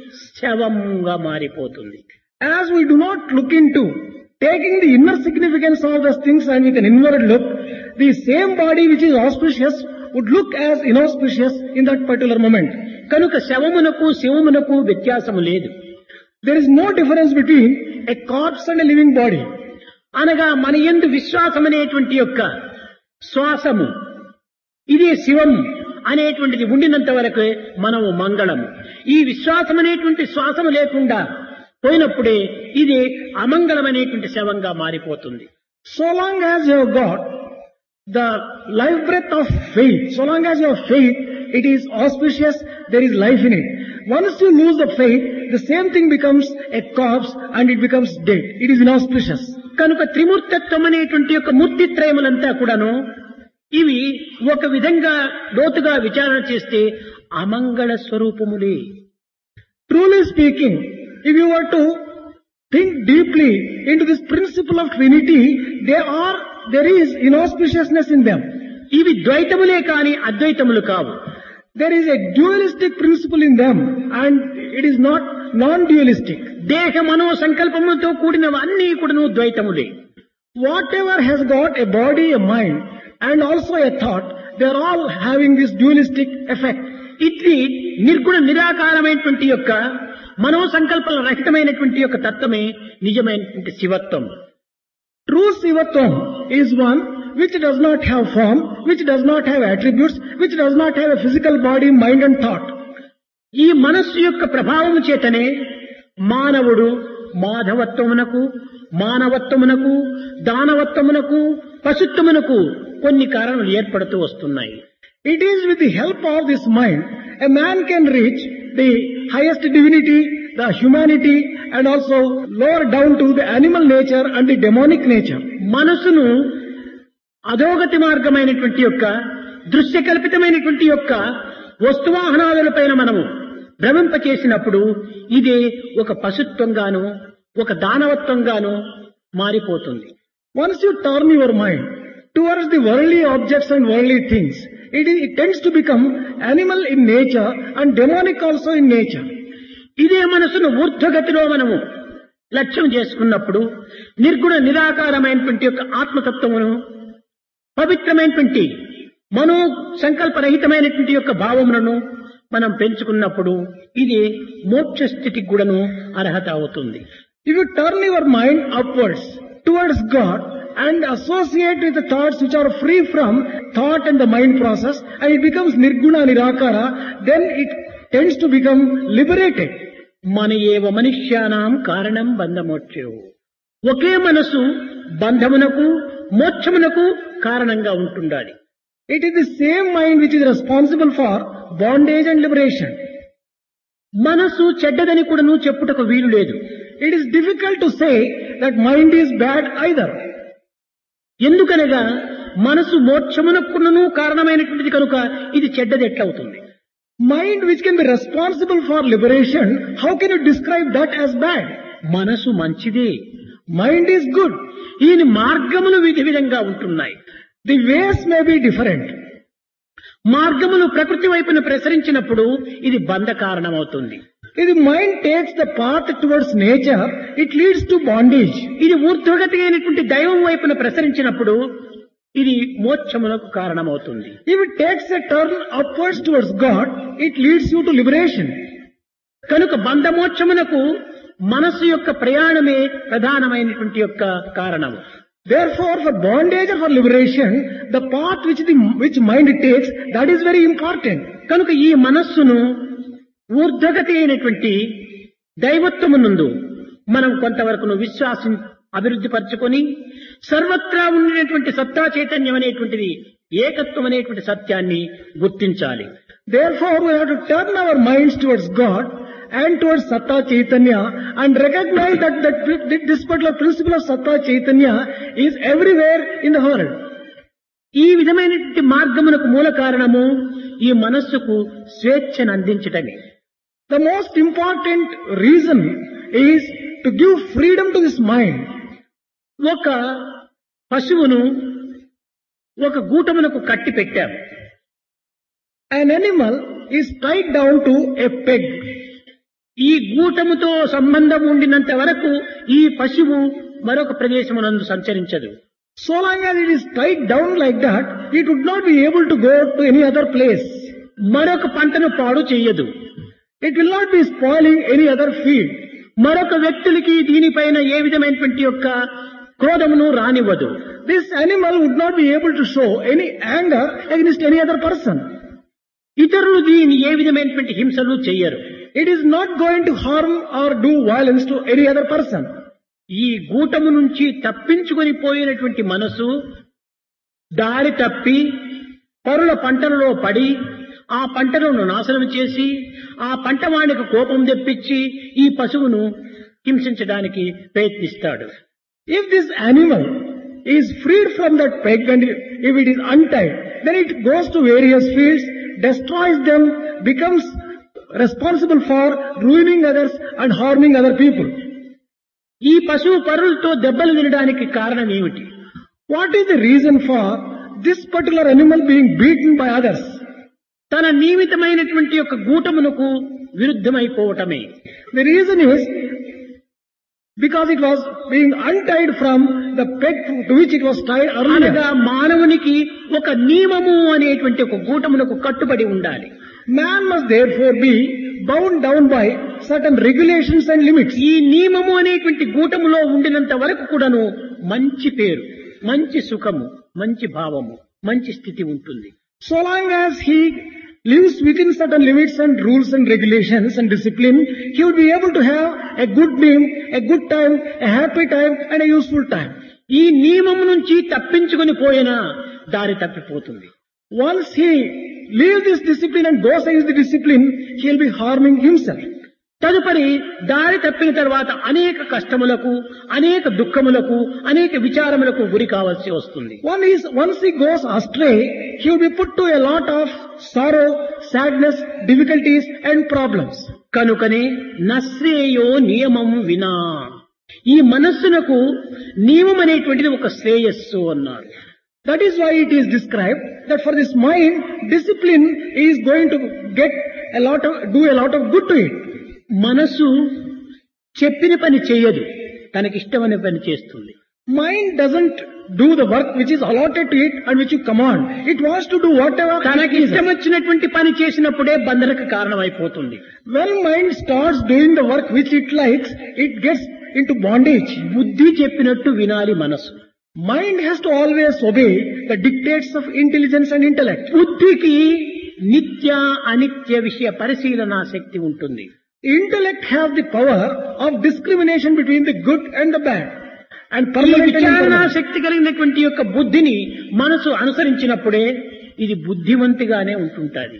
శవంగా మారిపోతుంది. As we do not look into taking the inner significance of those things and with an inward look, the same body which is auspicious would look as inauspicious in that particular moment. కనుక శవమునకు శివమునకు వ్యత్యాసము లేదు. There is no difference between a corpse and a living body. అనగా మన యందు విశ్వాసం అనేటువంటి యొక్క శ్వాసము ఇదే శివం అనేటువంటిది ఉండినంత వరకు మనము మంగళము. ఈ విశ్వాసం అనేటువంటి శ్వాసము లేకుండా పోయినప్పుడే ఇది అమంగళమైనటువంటి శవంగా మారిపోతుంది. So long as you have got the life breath of faith, so long as you have faith, it is auspicious, there is life in it. Once you lose the faith, the same thing becomes a corpse and it becomes dead. It is inauspicious. కనుక త్రిమూర్తత్వం అనేటువంటి యొక్క మూర్తిత్రయములంతా కూడాను ఇవి ఒక విధంగా లోతుగా విచారణ చేస్తే అమంగళ స్వరూపములే. Truly speaking, if you were to think deeply into this principle of Trinity, there are, there is inauspiciousness in them. ఇవి ద్వైతములే కాని అద్వైతములు కావు. There is a dualistic principle in them and it is not non-dualistic. దేహ మనో సంకల్పములతో కూడినవన్నీ కూడాను ద్వైతములే. Whatever has got a body, a mind and also a thought, they are all having this dualistic effect. ఇది నిర్గుణ నిరాకారమైనటువంటి యొక్క మనో సంకల్పల రహితమైనటువంటి యొక్క తత్వమే నిజమైనటువంటి శివత్వం. True Sivatvam is one which does not have form, which does not have attributes, which does not have a physical body, mind and thought. ఈ మనస్సు యొక్క ప్రభావము చేతనే మానవుడు మాధవత్వమునకు, మానవత్వమునకు, దానవత్వమునకు, పశుత్వమునకు కొన్ని కారణాలు ఏర్పడుతూ వస్తున్నాయి. It is with the help of this mind, a man can reach the highest divinity, the humanity and also lower down to the animal nature and the demonic nature. మనసును అధోగతి మార్గమైనటువంటి యొక్క దృశ్య కల్పితమైనటువంటి యొక్క వస్తువాహనాదులపైన మనము భ్రమింపచేసినప్పుడు ఇదే ఒక పశుత్వంగాను ఒక దానవత్వంగాను మారిపోతుంది. Once you turn your mind towards the worldly objects and worldly things, it, is, it tends to become animal in nature and demonic also in nature. ఇదే మనసును ఊర్ధ్వగతిలో మనము లక్ష్యం చేసుకున్నప్పుడు నిర్గుణ నిరాకారమైనటువంటి యొక్క ఆత్మతత్వమును పవిత్రమైనటువంటి మనో సంకల్పరహితమైనటువంటి యొక్క భావములను మనం పెంచుకున్నప్పుడు ఇది మోక్ష స్థితికి కూడాను అర్హత అవుతుంది. If you turn your mind upwards towards God and associate with the thoughts which are free from thought and the mind process and it becomes nirguna nirakara, then it tends to become liberated. మన ఏవ మనుష్యానాం కారణం బంధమోక్షో. ఒకే మనసు బంధమునకు మోక్షమునకు కారణంగా ఉంటుండాలి. It is the same mind which is responsible for bondage and liberation. మనసు చెడ్డదని కూడాను చెప్పుటకు వీలు లేదు. It is difficult to say that mind is bad either. ఎందుకనగా మనసు మోక్షమునకును కారణమైనటువంటిది కనుక ఇది చెడ్డది ఎట్లవుతుంది? Mind which can be responsible for liberation, how can you describe that as bad? మనసు మంచిదే, Mind is good. ఈయన మార్గములు విధి విధంగా ఉంటున్నాయి. The ways may be different. మార్గములు ప్రకృతి వైపున ప్రసరించినప్పుడు ఇది బంధ కారణమవుతుంది. If the mind takes the path towards nature, it leads to bondage. ఇది ఊర్ధ్వగతి అయినటువంటి దైవం వైపున ప్రసరించినప్పుడు ఇది మోక్షములకు కారణమవుతుంది. If it takes a turn upwards towards God, it leads you to liberation. కనుక బంధమోక్షమునకు మనస్సు యొక్క ప్రయాణమే ప్రధానమైనటువంటి యొక్క కారణము. Therefore, for bondage or for liberation, the path which the which mind takes, that is very important. కనుక ఈ మనస్సును ఊర్ధ్వగతి అయినటువంటి దైవత్వమునందు మనం కొంతవరకు విశ్వాసం అభివృద్ధి పరచుకొని సర్వత్రా ఉండినటువంటి సత్తా చైతన్యం అనేటువంటిది ఏకత్వం అనేటువంటి సత్యాన్ని గుర్తించాలి. Therefore, we have to turn our minds towards God and towards Satta Chaitanya and recognize that, that this particular principle of Satta Chaitanya is everywhere in the world. ఈ విధమైనటువంటి మార్గమునకు మూల కారణము ఈ మనస్సుకు స్వేచ్ఛను అందించటమే. The most important reason is to give freedom to this mind. ఒక పశువును ఒక గూటమునకు కట్టి పెట్టాము. An animal is tied down to a peg. ఈ గూటముతో సంబంధం ఉండినంత వరకు ఈ పశువు మరొక ప్రదేశమునందు సంచరించదు. So long as it is tied down like that, it would not be able to go to any other place. మరొక పంటను పాడు చెయ్యదు. It will not be spoiling any other field. మరొక వ్యక్తులకి దీనిపైన ఏ విధమైనటువంటి యొక్క క్రోధమును రానివ్వదు. This animal would not be able to show any anger against any other person. ఇతరులు దీన్ని ఏ విధమైనటువంటి హింసలు చెయ్యరు. It is not going to harm or do violence to any other person. ఈ గూటము నుంచి తప్పించుకొని పోయినటువంటి మనసు దారి తప్పి పరుల పంటలలో పడి ఆ పంటలను నాశనం చేసి ఆ పంట వానికి కోపం తెప్పించి ఈ పశువును హింసించడానికి ప్రయత్నిస్తాడు. If this animal is freed from that peg and if it is untied, then it goes to various fields, destroys them, becomes responsible for ruining others and harming other people. ఈ పశువు పరులతో దెబ్బలు తినడానికి కారణం ఏమిటి? What is the reason for this particular animal being beaten by others? తన నియమితమైనటువంటి యొక్క గూటమునకు విరుద్ధమైపోవటమే. The reason is because it was being untied from the peg to which it was tied earlier. అనగా మానవునికి ఒక నియమము అనేటువంటి ఒక గూటమునకు కట్టుబడి ఉండాలి. Man must therefore be bound down by certain regulations and limits. ఈ నియమము అనేటువంటి గూటములో ఉండినంత వరకు కూడాను మంచి పేరు, మంచి సుఖము, మంచి భావము, మంచి స్థితి ఉంటుంది. So long as he lives within certain limits and rules and regulations and discipline, he will be able to have a good name, a good time, a happy time and a useful time. ఈ నియమము నుంచి తప్పించుకొని పోయినా దారి తప్పిపోతుంది. Once he leaves this discipline and goes against the discipline, he will be harming himself. తదుపరి దారి తప్పిన తర్వాత అనేక కష్టములకు, అనేక దుఃఖములకు, అనేక విచారములకు గురి కావాల్సి వస్తుంది. One is, once he goes astray, he will be put to a lot of sorrow, sadness, difficulties and problems. కనుకనే నశ్రేయో నియమం వినా, ఈ మనస్సునకు నియమం అనేటువంటిది ఒక శ్రేయస్సు అన్నారు. That is why it is described that for this mind, discipline is going to get a lot of, do a lot of good to it. మనసు చెప్పిన పని చేయదు, తనకిష్టమైన పని చేస్తుంది. Mind doesn't do the work which is allotted to it and which you command. It wants to do whatever తనకి ఇష్టం వచ్చినటువంటి పని చేసినప్పుడే బంధనకు కారణమైపోతుంది. When mind starts doing the work which it likes, it gets into bondage. బుద్ధి చెప్పినట్టు వినాలి మనసు. Mind has to always obey the dictates of intelligence and intellect. బుద్ధికి నిత్య అనిత్య విషయ పరిశీలన శక్తి ఉంటుంది. Intellect has the power of discrimination between the good and the bad. And ఈ permanent and విచారణ impermanent. శక్తి కలిగినటువంటి యొక్క బుద్ధిని మనసు అనుసరించినప్పుడే ఇది బుద్ధివంతిగానే ఉంటుంటుంది.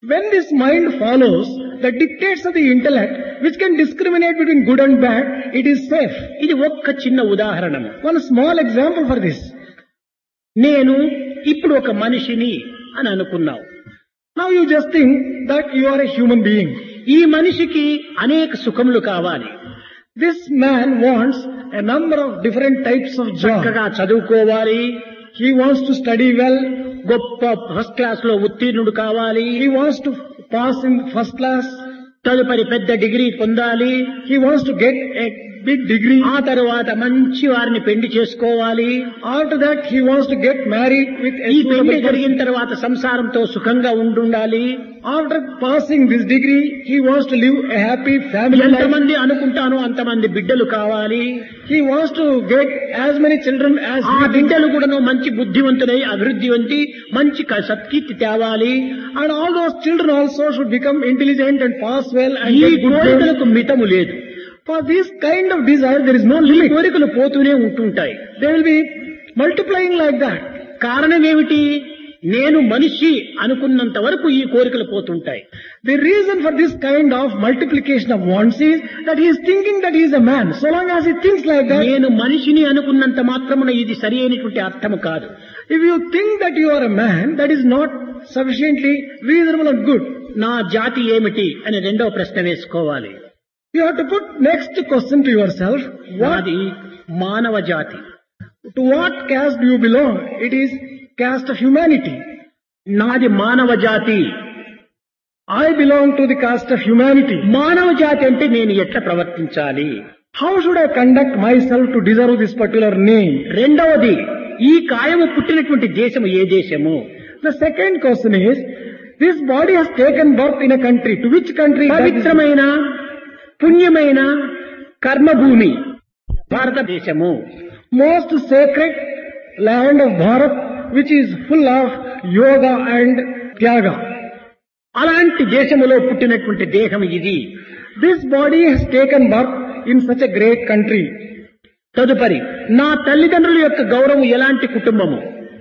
When this mind follows the dictates of the intellect, which can discriminate between good and bad, it is safe. ఇది ఒక్క చిన్న ఉదాహరణము. One small example for this. నేను ఇప్పుడు ఒక మనిషిని అని అనుకున్నావు. Now you just think that you are a human being. ఈ మనిషికి అనేక సుఖములు కావాలి. This man wants a number of different types of job. చక్కగా చదువుకోవాలి. He wants to study well. గొప్ప ఫస్ట్ క్లాస్ లో ఉత్తీర్ణుడు కావాలి. He wants to pass in first class. తదుపరి పెద్ద డిగ్రీ పొందాలి. He wants to get a big degree. ఆ తరువాత మంచి వారిని పెళ్లి చేసుకోవాలి. After that he wants to get married with a ఈ పెళ్లి suitable person. జరిగిన తర్వాత సంసారంతో సుఖంగా ఉండాలి. After passing this degree, he wants to live a happy family life. ఎంతమంది అనుకుంటానో అంతమంది బిడ్డలు కావాలి. He wants to get as many children as ఆ he thinks. బిడ్డలు కూడాను మంచి బుద్ధివంతులై అభివృద్ధి వంటి మంచి క- సత్కీర్తి తేవాలి. And all those children also should become intelligent and pass well and ఈ get good grades. కోరికలకు మితము లేదు. For this kind of desire, there is no ఈ limit. కోరికలు పోతూనే ఉంటుంటాయి. They will be multiplying like that. కారణం ఏమిటి? నేను మనిషి అనుకున్నంత వరకు ఈ కోరికలు పోతుంటాయి. The reason for this kind of multiplication of wants is that he is thinking that he is a man. So long as he thinks like that, నేను మనిషిని అనుకున్నంత మాత్రమున ఇది సరి అయినటువంటి అర్థము కాదు. if you think that you are a man, that is not sufficiently reasonable and good. నా జాతి ఏమిటి అని రెండవ ప్రశ్న వేసుకోవాలి. You have to put next question to yourself, what, నాది మానవ జాతి. to what caste do you belong? It is caste of humanity. నాది మానవ జాతి. I belong to the caste of humanity. మానవ జాతి అంటే నేను ఎట్లా ప్రవర్తించాలి? How should I conduct myself to deserve this particular name? రెండవది, ఈ కాయము పుట్టినటువంటి దేశము ఏ దేశము? The second question is, this body has taken birth in a country. To which country? That is పవిత్రమైన పుణ్యమైన కర్మభూమి భారతదేశము. most sacred land of Bharat, which is full of yoga and tyaga. అలాంటి దేశములో పుట్టినటువంటి దేహం ఇది. This body has taken birth in such a great country. తదుపరి, నా తల్లిదండ్రుల యొక్క గౌరవం ఎలాంటి కుటుంబము?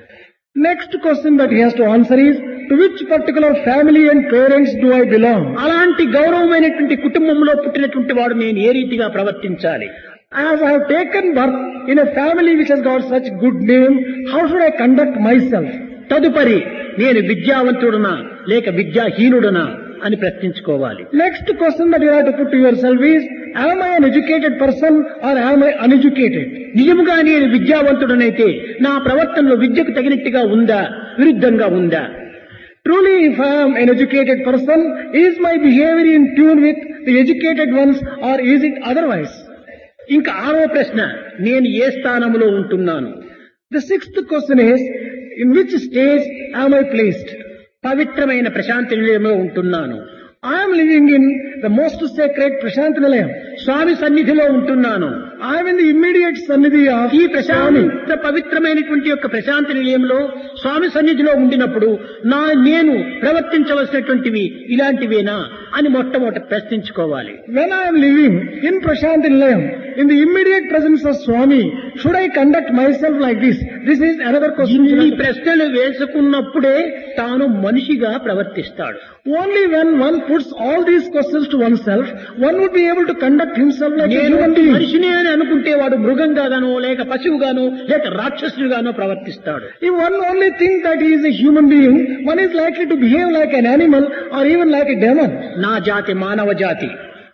Next question that he has to answer is, to which particular family and parents do I belong? అలాంటి గౌరవమైనటువంటి కుటుంబంలో పుట్టినటువంటి వాడు నేను ఏ రీతిగా ప్రవర్తించాలి? As I have taken birth in a family which has got such good name, how should I conduct myself? తదుపరి, నేను విద్యావంతుడునా లేక విద్యాహీనుడునా అని ప్రశ్నించుకోవాలి. Next question that you have to put to yourself is, am I an educated person or am I uneducated? నిజముగా నేను విద్యావంతుడనైతే నా ప్రవర్తనలో విద్యకు తగినట్టుగా ఉందా, విరుద్ధంగా ఉందా? Truly, if I am an educated person, is my behavior in tune with the educated ones or is it otherwise? ఇంకా ఆరో ప్రశ్న, నేను ఏ స్థానంలో ఉంటున్నాను? The sixth question is, in which stage am I placed? పవిత్రమైన ప్రశాంతి నిలయంలో ఉంటున్నాను. I am living in the most sacred Prashant Nilayam. స్వామి సన్నిధిలో ఉంటున్నాను. I am in the immediate sannidhi of ఈ Swami. ప్రశాంత పవిత్రమైనటువంటి యొక్క ప్రశాంతి నిలయంలో స్వామి సన్నిధిలో ఉండినప్పుడు నా నేను ప్రవర్తించవలసినటువంటివి ఇలాంటివేనా అని మొట్టమొదట ప్రశ్నించుకోవాలి. When I am living in Prashant Nilayam, in the immediate presence of Swami, should I conduct myself like this? This is another question. ఇన్ని ప్రశ్నలు వేసుకున్నప్పుడే తాను మనిషిగా ప్రవర్తిస్తాడు. Only when one puts all these questions to oneself, one would be able to conduct himself like a నేను human being. మనిషినే అని అనుకుంటే వాడు మృగంగానో లేక పశువుగానో లేక రాక్షసుడిగానో ప్రవర్తిస్తాడు. If one only thinks that he is a human being, one is likely to behave like an animal or even like a demon. నా జాతి మానవ జాతి.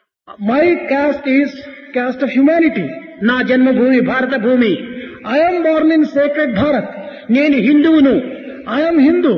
My caste is caste of humanity. నా జన్మభూమి భారత భూమి. I am born in sacred Bharat. నేను హిందువును. I am Hindu.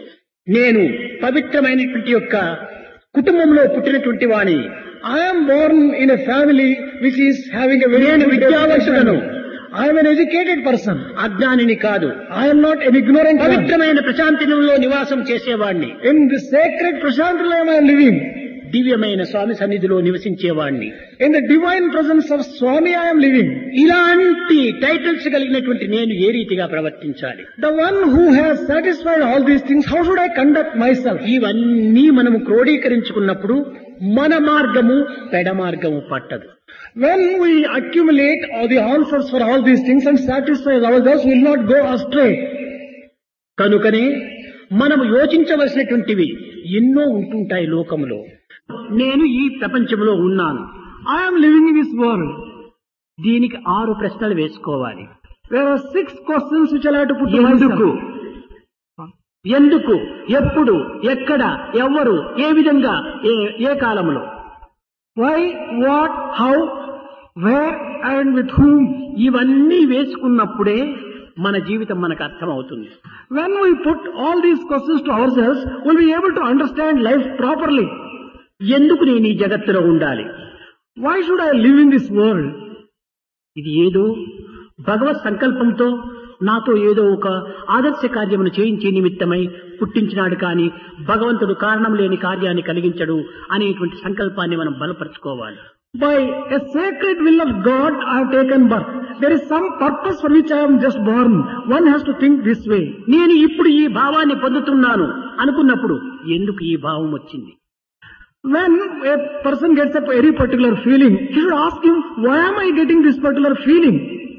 నేను పవిత్రమైనటువంటి యొక్క కుటుంబంలో పుట్టినటువంటి వాణి. I am born in a family which is having a very నేను good విద్యావంతుడను. reputation. I am an educated person. అజ్ఞానిని కాదు. I am not an ignorant one. పవిత్రమైన ప్రశాంతిలో నివాసం చేసేవాణ్ణి. In the sacred Prashantalayam I am living. దివ్యమైన స్వామి సన్నిధిలో నివసించేవాణ్ణి. In the divine presence of Swami I am living. ఇలాంటి టైటిల్స్ కలిగినటువంటి నేను ఏ రీతిగా ప్రవర్తించాలి? The one who has satisfied all these things, how should I conduct myself? ఇవన్నీ మనము క్రోడీకరించుకున్నప్పుడు మన మార్గము పెడ మార్గము పట్టదు. When we accumulate all the answers for all these things and satisfy ourselves, we will not go astray. కనుకనే మనము యోచించవలసినటువంటివి ఎన్నో ఉంటుంటాయి లోకములో. నేను ఈ ప్రపంచంలో ఉన్నాను. I am living in this world. దీనికి ఆరు ప్రశ్నలు వేసుకోవాలి. There are six questions which I have to put to ఎందుకు, myself. ఎందుకు, ఎప్పుడు, ఎక్కడ, ఎవరు, ఏ విధంగా, ఏ ఏ కాలంలో. Why, what, how, where and with whom. ఇవన్నీ వేసుకున్నప్పుడే మన జీవితం మనకు అర్థమవుతుంది. When we put all these questions to ourselves, we'll be able to understand life properly. ఎందుకు నేను ఈ జగత్తులో ఉండాలి? Why should I live in this world? ఇది ఏదో భగవత్ సంకల్పంతో నాతో ఏదో ఒక ఆదర్శ కార్యమును చేయించే నిమిత్తమై పుట్టించినాడు కానీ భగవంతుడు కారణం లేని కార్యాన్ని కలిగించడు అనేటువంటి సంకల్పాన్ని మనం బలపరుచుకోవాలి. By a sacred will of God I have taken birth. There is some purpose for which I am just born. One has to think this way. నేను ఇప్పుడు ఈ భావాన్ని పొందుతున్నాను అనుకున్నప్పుడు ఎందుకు ఈ భావం వచ్చింది? When a person gets a very particular feeling, he should ask him, why am I getting this particular feeling?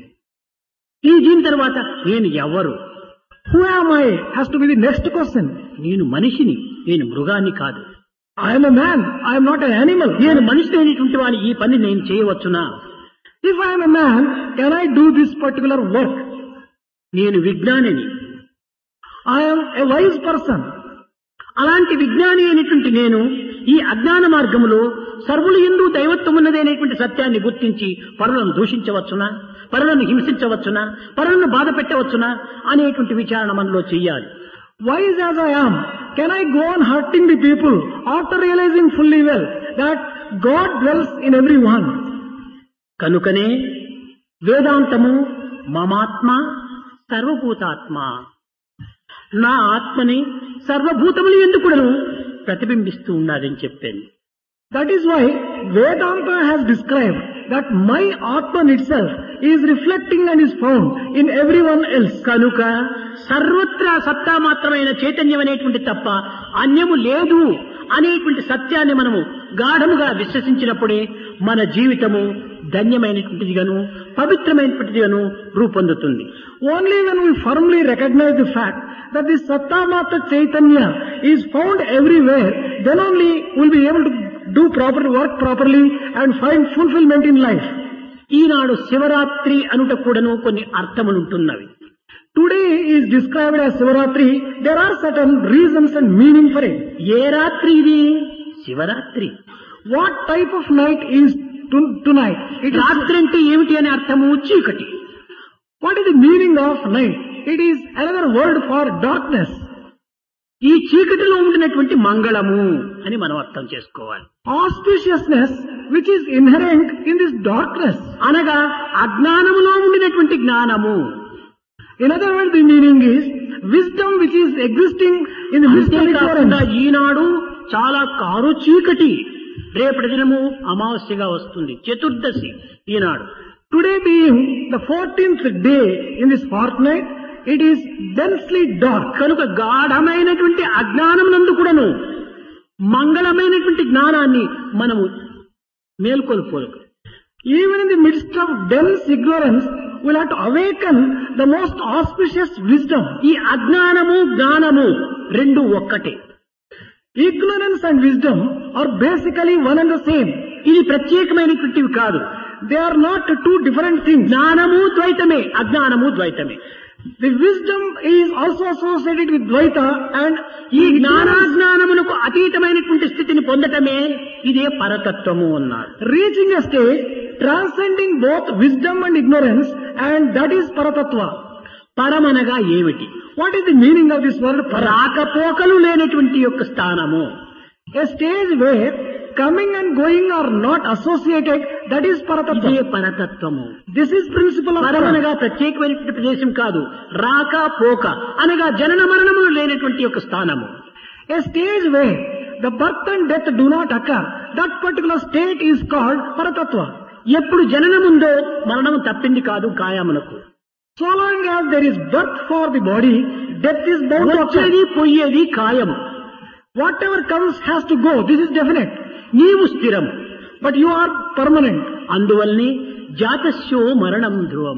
ఈ దీని తర్వాత నేను ఎవరు? Who am I? Has to be the next question. నేను మనిషిని, నేను మృగాన్ని కాదు. I am a man. I am not an animal. నేను మనిషి అయినటువంటి వాని ఈ పని నేను చేయవచ్చునా? If I am a man, can I do this particular work? నేను విజ్ఞానిని. I am a wise person. అలాంటి విజ్ఞాని అయినటువంటి నేను ఈ అజ్ఞాన మార్గములో సర్వులు యందు దైవత్వం ఉన్నది అనేటువంటి సత్యాన్ని గుర్తించి పరులను దూషించవచ్చునా, పరులను హింసించవచ్చునా, పరులను బాధ పెట్టవచ్చునా అనేటువంటి విచారణ మనలో చెయ్యాలి. Wise as I am, can I go on hurting the people after realizing fully well that God dwells in everyone? కనుకనే వేదాంతము మమాత్మ సర్వభూతాత్మ, నా ఆత్మని సర్వభూతములు ఎందుకును ప్రతిబింబిస్తూ ఉన్నదని చెప్పాను. That is why Vedanta has described that my Atman itself is reflecting and is found in everyone else. కనుక సర్వత్రా సత్తా మాత్రమైన చైతన్యం అనేటువంటి తప్ప అన్యము లేదు అనేటువంటి సత్యాన్ని మనము గాఢముగా విశ్వసించినప్పుడే మన జీవితము ధన్యమైనటువంటిదిగాను పవిత్రమైనటువంటిదిగాను రూపొందుతుంది. Only when we firmly recognize the fact that this Satta Mata Chaitanya is found everywhere, then only we'll be able to do proper work properly and find fulfillment in life. ఈనాడు శివరాత్రి అనుట కూడాను కొన్ని అర్థములుంటున్నవి. Today is described as Sivaratri. There are certain reasons and meaning for it. ఏ రాత్రి ఇది? Shivaratri. What type of night is to- tonight? It is రాత్రి అంటే ఏమిటి అనే అర్థము చీకటి. What is the meaning of night? It is another word for darkness. ఈ చీకటిలో ఉండినటువంటి మంగళము అని మనం అర్థం చేసుకోవాలి. Auspiciousness which is inherent in this darkness. అనగా అజ్ఞానములో ఉండినటువంటి జ్ఞానము. In other words, the meaning is wisdom which is existing in the wisdom అంతేకాకుండా ignorance. ఈనాడు చాలా కారు చీకటి. రేపటి దినము అమావాస్యగా వస్తుంది, చతుర్దశి ఈనాడు. Today being the fourteenth day in this fortnight, it is densely dark. కనుక గాఢమైనటువంటి అజ్ఞానం నందు కూడాను మంగళమైనటువంటి జ్ఞానాన్ని మనము మేల్కొల్పోలేదు. Even in the midst of dense ignorance, we'll have to awaken the most auspicious wisdom. ఈ అజ్ఞానము జ్ఞానము రెండు ఒక్కటే. Ignorance and wisdom are basically one and the same. ఇది ప్రత్యేకమైనటువంటివి కాదు. They are not two different things. జ్ఞానము ద్వైతమే, అజ్ఞానము ద్వైతమే. The wisdom is also associated with Dvaita, and ఈ ignorance, జ్ఞానాజ్ఞానములకు అతీతమైనటువంటి స్థితిని పొందటమే ఇదే పరతత్వము అన్నారు. reaching a stage transcending both wisdom and ignorance, and that is Paratattva. పరమనగా ఏమిటి? What is the meaning of this word para? రాకపోకలు లేనటువంటి యొక్క స్థానము. A stage where coming and going are not associated, that is ఇదే Paratattva. పరతత్వము. This is principle of para. పరమనగా ప్రత్యేకమైనటువంటి ప్రదేశం కాదు, రాక పోక అనగా జనన మరణములు లేనటువంటి యొక్క స్థానము. A stage where the birth and death do not occur, that particular state is called Paratattva. ఎప్పుడు జననముందో మరణము తప్పింది కాదు కాయమునకు. So long as there is birth for the body, death is bound to వచ్చేది occur. పోయేది కాయము. Whatever comes has to go. This is definite. నీవు స్థిరం. But you are permanent. అందువల్లనే జాతస్యో మరణం ధ్రువం.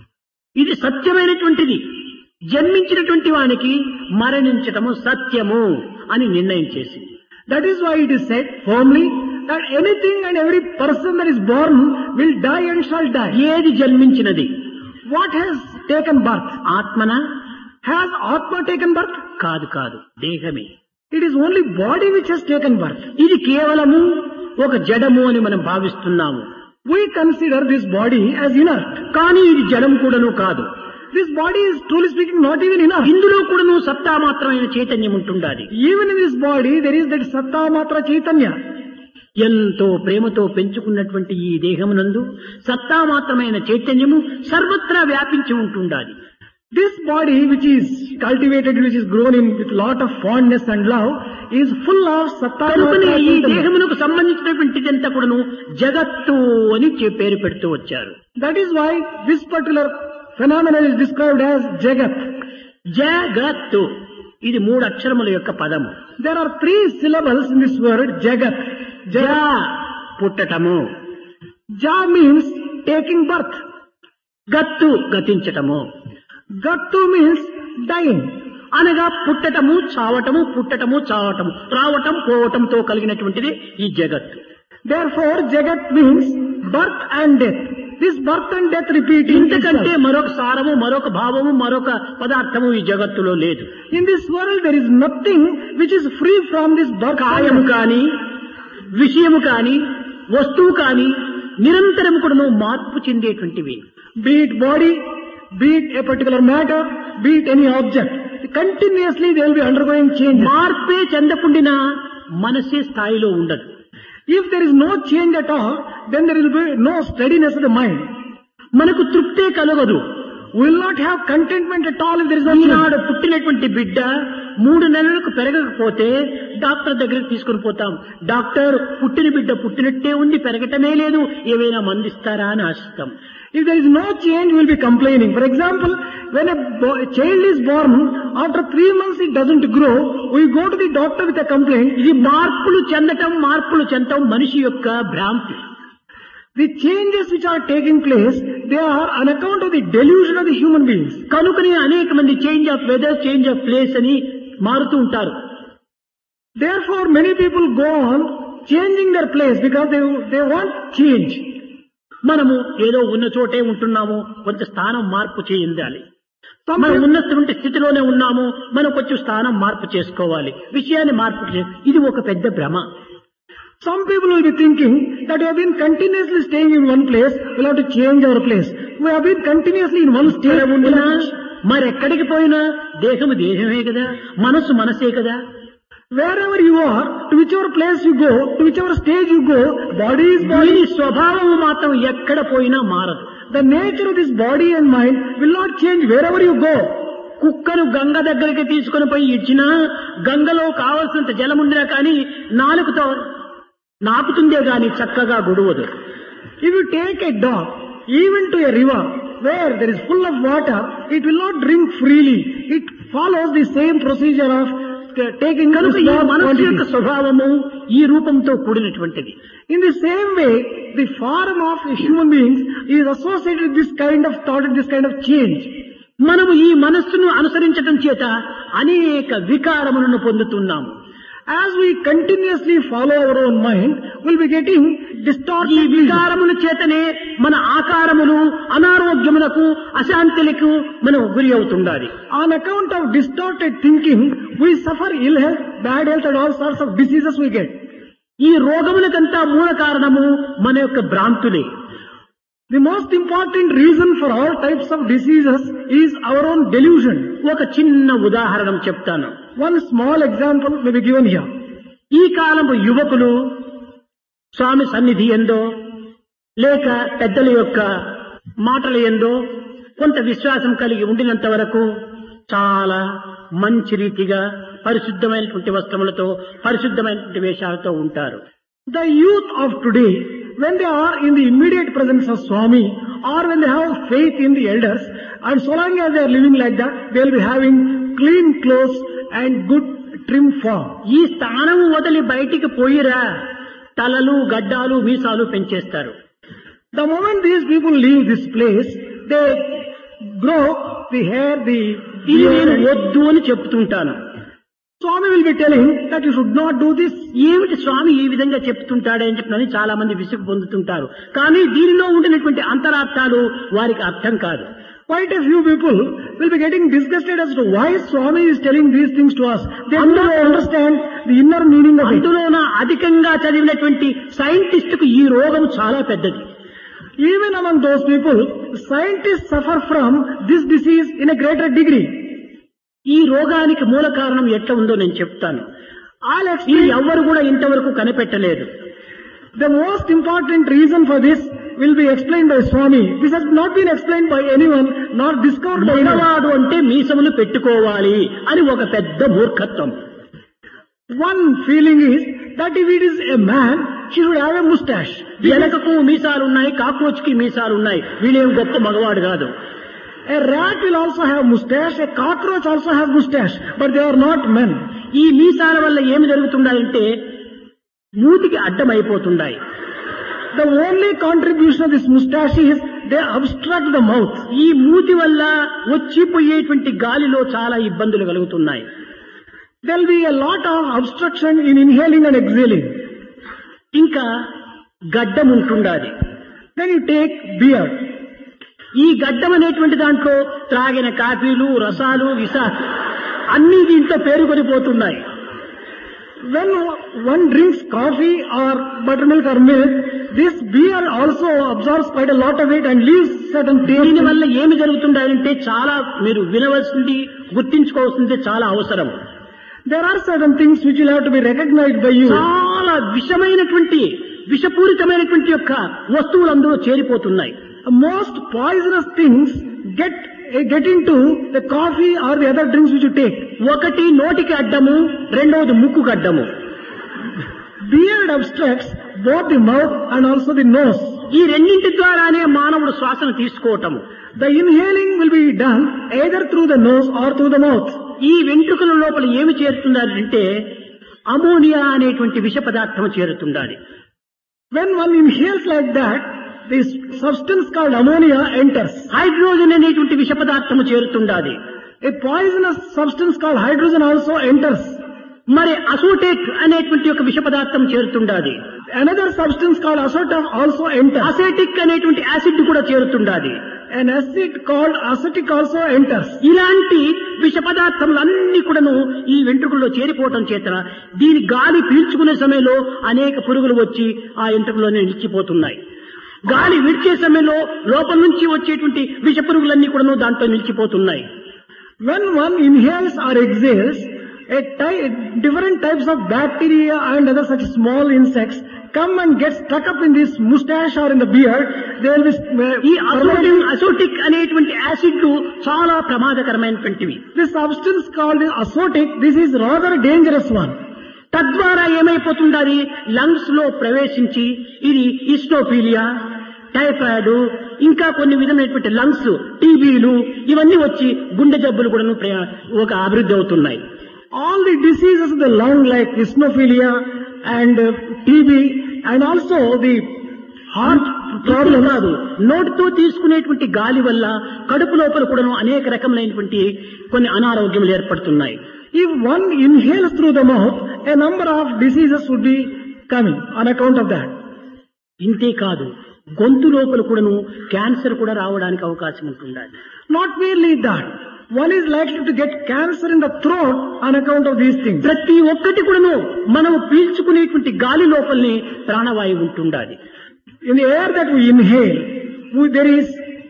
ఇది సత్యమైనటువంటిది. జన్మించినటువంటి వానికి మరణించటము సత్యము అని నిర్ణయం చేసింది. That is why it is said firmly that anything and every person that is born will die and shall die. ఏది జన్మించినది? What has taken birth? ఆత్మన? Has Atma taken birth? కాదు కాదు, దేహమే. It is only body which has taken birth. ఇది కేవలము ఒక జడము అని మనం భావిస్తున్నాము. We consider this body as inert. కానీ ఇది జడం కూడాను కాదు. This body is truly speaking not even inert. ఇందులో కూడాను సత్తా మాత్రమైన చైతన్యం ఉంటుండాలి. Even in this body there is that satta matra chaitanya. ఎంతో ప్రేమతో పెంచుకున్నటువంటి ఈ దేహమునందు సత్తా మాత్రమైన చైతన్యము సర్వత్రా వ్యాపించి ఉంటుండాలి. This body which is cultivated, which is grown in with lot of fondness and love, is full of satta కనుకనే matra ఈ chaitanya. దేహమునకు సంబంధించినటువంటిదంతా కూడాను జగత్తు అని చే- పేరు పెడుతూ వచ్చారు. That is why this particular phenomenon is described as Jagat. జగత్తు ఇది మూడు అక్షరముల యొక్క పదము. There are three syllables in this word Jagat. జ పుట్టటము, Ja means taking birth. గత్తు గతించటము, Gattu means dying. అనగా పుట్టటము చావటము, పుట్టటము చావటము, రావటం పోవటంతో కలిగినటువంటిది ఈ జగత్తు. Therefore Jagat means birth and death. This birth and death repeating ఇంతకంటే itself. మరొక సారము, మరొక భావము, మరొక పదార్థము ఈ జగత్తులో లేదు. In this world there is nothing which is free from this birth. కాయము కాని, విషయము కాని, వస్తువు కాని నిరంతరం కూడా మార్పు చెందేటువంటివి. Be it body, be it a particular matter, be it any object. Continuously they will be undergoing changes. మార్పే చెందకుండినా మనసే స్థాయిలో ఉండదు. If there is no change at all, then there will be no steadiness of the mind. మనకు తృప్తే కలగదు. We will not have contentment at all if there is no Eenadu change. పుట్టినటువంటి బిడ్డ మూడు నెలలకు పెరగకపోతే డాక్టర్ దగ్గరికి తీసుకుని పోతాం. డాక్టర్, పుట్టిన బిడ్డ పుట్టినట్టే ఉంది, పెరగటమే లేదు, ఏవైనా మందిస్తారా అని ఆశిస్తాం. If there is no change, we will be complaining. For example, when a, bo- a child is born, after three months it doesn't grow, we go to the doctor with a complaint. ఇది మార్పులు చెందటం, మార్పులు చెందటం మనిషి యొక్క భ్రాంతి. The changes which are taking place, they are on account of the delusion of the human beings. కనుకనే అనేక మంది change of weather, change of place అని మారుతూ ఉంటారు. Therefore, many people go on changing their place because they, they want change. మనము ఏదో ఉన్న చోటే ఉంటున్నాము, కొంత స్థానం మార్పు చేయాలి. Some మనం people, ఉన్నటువంటి స్థితిలోనే ఉన్నాము, మనం కొంచెం స్థానం మార్పు చేసుకోవాలి, విషయాన్ని మార్పు చే- ఇది ఒక పెద్ద భ్రమ. some people will be thinking that we have been continuously staying in one place, we'll have to change our place. We have been continuously in one state. ఇక్కడ we'll ఉన్నా have to- మరెక్కడికి పోయినా దేహము దేహమే కదా, మనస్సు మనసే కదా. Wherever you are, to whichever place you go, to whichever stage you go, body is body. దీని స్వభావము మాత్రం ఎక్కడ పోయినా మారదు. The nature of this body and mind will not change wherever you go. కుక్కను గంగ దగ్గరికి తీసుకుని పోయి ఇచ్చినా గంగలో కావలసినంత జలం ఉండినా కానీ నాలుగుతో నాపుతుందే గాని చక్కగా గుడువదు. If you take a dog, even to a river where there is full of water, it will not drink freely. It follows the same procedure of uh, taking కనుక ఈ small మనస్సు యొక్క quantities. స్వభావము ఈ రూపంతో కూడినటువంటిది. In the same way, the form of human beings is associated with this kind of thought and this kind of change. మనము ఈ మనస్సును అనుసరించటం చేత అనేక వికారములను పొందుతున్నాము. As we continuously follow our own mind, we'll be getting ఈ distorted vision. వికారముల చేతనే మన ఆకారములు అనారోగ్యములకు, అశాంతులకు మనం గురి అవుతుండాలి. On account of distorted thinking, we suffer ill health, bad health and all sorts of diseases we get. ఈ రోగములకంతా మూల కారణము మన యొక్క భ్రాంతులే. The most important reason for all types of diseases is our own delusion. ఒక చిన్న ఉదాహరణ చెప్తాను. One small example may be given here. ఈ కాలపు యువకులు స్వామి సన్నిధి ఎందో లేక పెద్దల యొక్క మాటల ఎందో కొంత విశ్వాసం కలిగి ఉండినంత వరకు చాలా మంచి రీతిగా పరిశుద్ధమైనటువంటి వస్త్రములతో, పరిశుద్ధమైనటువంటి వేషాలతో ఉంటారు. The youth of today, when they are in the immediate presence of Swami, or when they have faith in the elders, and so long as they are living like that, they will be having clean clothes and good trim form. ఈ స్థానం వదిలి బయటికి పోయిరా తలలు, గడ్డాలు, మీసాలు పెంచేస్తారు. The moment these people leave this place, they grow the hair, the ఇది నేను beard. వద్దు అని చెప్తుంటాను. Swami will be telling that you should not do this. ఏమిటి స్వామి ఈ విధంగా చెప్తుంటాడని చెప్పని చాలా మంది విసుగు పొందుతుంటారు. కానీ దీనిలో ఉండినటువంటి అంతరార్థాలు వారికి అర్థం కాదు. Quite a few people will be getting disgusted as to why Swami is telling these things to us. They do not understand the inner meaning of it. అందులోన అధికంగా చదివినటువంటి సైంటిస్టుకు ఈ రోగం చాలా పెద్దది. Even among those people, scientists suffer from this disease in a greater degree. ఈ రోగానికి మూల కారణం ఎట్లా ఉందో నేను చెప్తాను. I'll ఇది explain. ఎవ్వరు కూడా ఇంతవరకు కనిపెట్టలేదు. The most important reason for this will be explained by Swami. This has not been explained by anyone, nor discovered by anyone. మగవాడు అంటే మీసములు పెట్టుకోవాలి అని ఒక పెద్ద మూర్ఖత్వం. One feeling is that if it is a man, he should have a mustache. వెనకకు మీసాలున్నాయి, కాక్రోచ్ కి మీసాలున్నాయి, వీళ్ళేం గొప్ప మగవాడు కాదు. A rat will also have mustache, a cockroach also has mustache, but they are not men. ఈ మీసాల వల్ల ఏమి జరుగుతుందంటే మూతికి అడ్డమైపోతుండాయి. The only contribution of this mustache is they obstruct the mouth. ఈ మూతి వల్ల వచ్చిపోయేటువంటి గాలిలో చాలా ఇబ్బందులు కలుగుతున్నాయి. There will be a lot of obstruction in inhaling and exhaling. ఇంకా గడ్డం ఉంటుండాలి. Then you take beard. ఈ గడ్డం అనేటువంటి దాంట్లో త్రాగిన కాఫీలు, రసాలు, విష అన్ని దీంట్లో పేరుకొనిపోతున్నాయి. When one drinks coffee or buttermilk or milk, this beer also absorbs quite a lot of it and leaves certain taste. దీని వల్ల ఏమి జరుగుతుందంటే చాలా మీరు వినవలసింది, గుర్తించుకోవాల్సింది చాలా అవసరం. There are certain things which will have to be recognized by you. చాలా విషమైనటువంటి విషపూరితమైనటువంటి యొక్క వస్తువులు అందులో చేరిపోతున్నాయి. Most poisonous things get get into the coffee or the other drinks which you take. ఒకటి నోటికి అడ్డము, రెండవది ముక్కుకు అడ్డము. Beard obstructs both the mouth and also the nose. ఈ రెండింటి ద్వారానే మానవుడు శ్వాసను తీసుకోవటము. The inhaling will be done either through the nose or through the mouth. ఈ వెంట్రుకల లోపల ఏమి చేరుతుందంటే అమోనియా అనేటువంటి విష పదార్థం చేరుతుండాలి. When one inhales like that, this substance called ammonia enters. Hydrogen అనేటువంటి విష పదార్థము చేరుతుండాలి. A poisonous substance called hydrogen also enters. మరి అసోటేట్ అనేటువంటి ఒక విష పదార్థం చేరుతుండాలి. Another substance called azotam also enters. Acetic అనేటువంటి యాసిడ్ కూడా చేరుతుండాలి. An acid called acetic also enters. ఇలాంటి విష పదార్థములన్నీ కూడాను ఈ వెంట్రుకల్లో చేరిపోవటం చేత దీని గాలి పీల్చుకునే సమయంలో అనేక పురుగులు వచ్చి ఆ వెంట్రుకలోనే నిలిచిపోతున్నాయి. గాలి విడిచే సమయంలో లోపల నుంచి వచ్చేటువంటి విష పురుగులన్నీ కూడాను దాంట్లో నిలిచిపోతున్నాయి. When one inhales or exhales, a ty- different types of bacteria and other such small insects come and get stuck up in this mustache or in the beard. They will be uh, ఈ అసోటిక్ అసోటిక్ అనేటువంటి యాసిడ్లు చాలా ప్రమాదకరమైనటువంటివి. this substance called azotic. This is rather dangerous one. తద్వారా ఏమైపోతుండాలి, లంగ్స్ లో ప్రవేశించి ఇది ఈస్నోఫీలియా, టైఫాయిడ్, ఇంకా కొన్ని విధమైనటువంటి లంగ్స్ టీబీలు ఇవన్నీ వచ్చి గుండె జబ్బులు కూడా ప్ర- ఒక అభివృద్ధి అవుతున్నాయి. All the diseases of the lung like eosinophilia and uh, T B and also the heart problem problems. కాదు, నోటితో తీసుకునేటువంటి గాలి వల్ల కడుపు లోపల కూడాను అనేక రకములైనటువంటి కొన్ని అనారోగ్యములు ఏర్పడుతున్నాయి. If one inhales through the mouth, a number of diseases would be coming on account of that. ఇంతే కాదు, గొంతు లోపల కూడాను క్యాన్సర్ కూడా రావడానికి అవకాశం ఉంటుండాలి. Not merely that, one is likely to get cancer in the throat on account of these things. ప్రతి ఒక్కటి కూడాను మనం పీల్చుకునేటువంటి గాలి లోపలనే ప్రాణవాయువు ఉంటుండాలి. In the air that we inhale, we- there is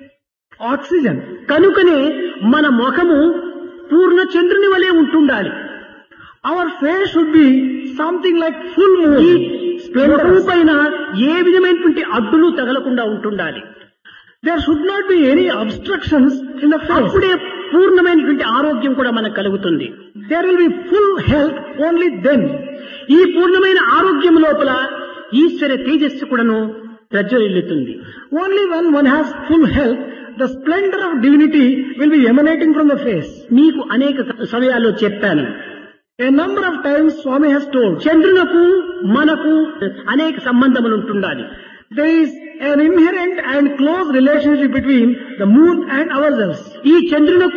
oxygen. కనుకనే మన ముఖము పూర్ణ చంద్రుని వలె ఉంటుండాలి. Our face should be something like full ఈ moon, ముఖము splendorous. పైన ఏ విధమైనటువంటి అడ్డులు తగలకుండా ఉంటుండాలి. There should not be any obstructions in the face. అప్పుడే పూర్ణమైనటువంటి ఆరోగ్యం కూడా మనకు కలుగుతుంది. There will be full health only then. ఈ పూర్ణమైన ఆరోగ్యం లోపల ఈశ్వర తేజస్సు కూడాను ప్రజ్వలిల్లుతుంది. Only when one has full health, the splendor of divinity will be emanating from the face. మీకు అనేక సమయాల్లో చెప్పాను, A number of times Swami has told, చంద్రునకు మనకు అనేక సంబంధములు ఉంటుండాలి. there is an inherent and close relationship between the moon and ourselves. ఈ చంద్రునకు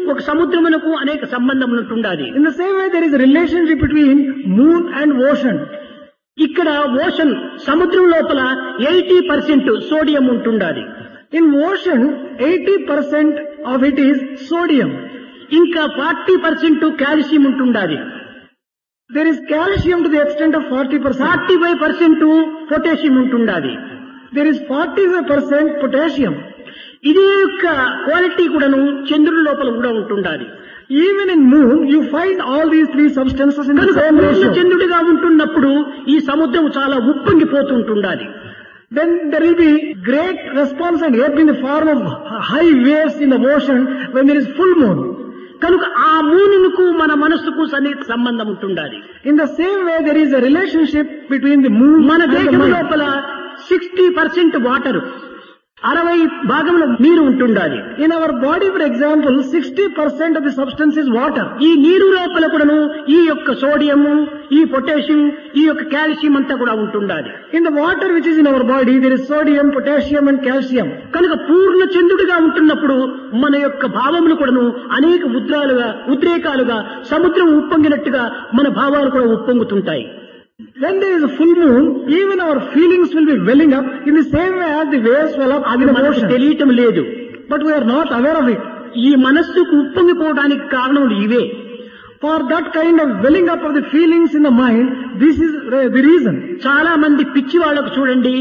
ఒక సముద్రమునకు అనేక సంబంధములు ఉంటుండాలి. In the same way, there is a relationship between moon and ocean. ఇక్కడ ఓషన్ సముద్రం లోపల ఎయిటీ పర్సెంట్ సోడియం ఉంటుండాలి. In ocean, eighty percent of it is sodium. ఇంకా ఫార్టీ పర్సెంట్ కాల్షియం ఉంటుండాలి. There is calcium to the extent of forty percent. Forty five percent potassium ఉంటుండాలి. There is forty-five percent potassium. ఇదే యొక్క క్వాలిటీ కూడాను చంద్రుడి లోపల కూడా ఉంటుండాలి. Even in moon, you find all these three substances in the కనుక same ratio. చంద్రుడిగా ఉంటున్నప్పుడు ఈ సముద్రం చాలా ఉప్పొంగిపోతుంటుండాలి. Then there will be great response and ebb in the form of high waves in the ocean when there is full moon. కనుక ఆ మూనుకు మన మనస్సుకు సన్నిహిత సంబంధం ఉంటుండాలి. In the same way, there is a relationship between the moon మన and the దేశం mind. లోపల సిక్స్టీ పర్సెంట్ వాటర్, అరవై భాగంలో నీరు ఉంటుండాలి. In our body, for example, sixty percent of the substance is water. ఈ నీరు లోపల కూడాను ఈ యొక్క సోడియము, ఈ పొటాషియం, ఈ యొక్క కాల్షియం అంతా కూడా ఉంటుండాలి. In the water which is in our body, there is sodium, potassium and calcium. కనుక పూర్ణ చంద్రుడిగా ఉంటున్నప్పుడు మన యొక్క భావములు కూడాను అనేక ఉద్రాలుగా, ఉద్రేకాలుగా సముద్రం ఉప్పొంగినట్టుగా మన భావాలు కూడా ఉప్పొంగుతుంటాయి. When there is a full moon, even our feelings will be welling up in the same way as the waves well up అది in the మనకు ocean. తెలియటం లేదు. But we are not aware of it. ఈ మనస్సుకు ఉప్పొంగిపోవడానికి కారణములు ఇవే. For that kind of welling up of the feelings in the mind, this is uh, the reason. చాలా మంది పిచ్చి వాళ్ళకు చూడండి,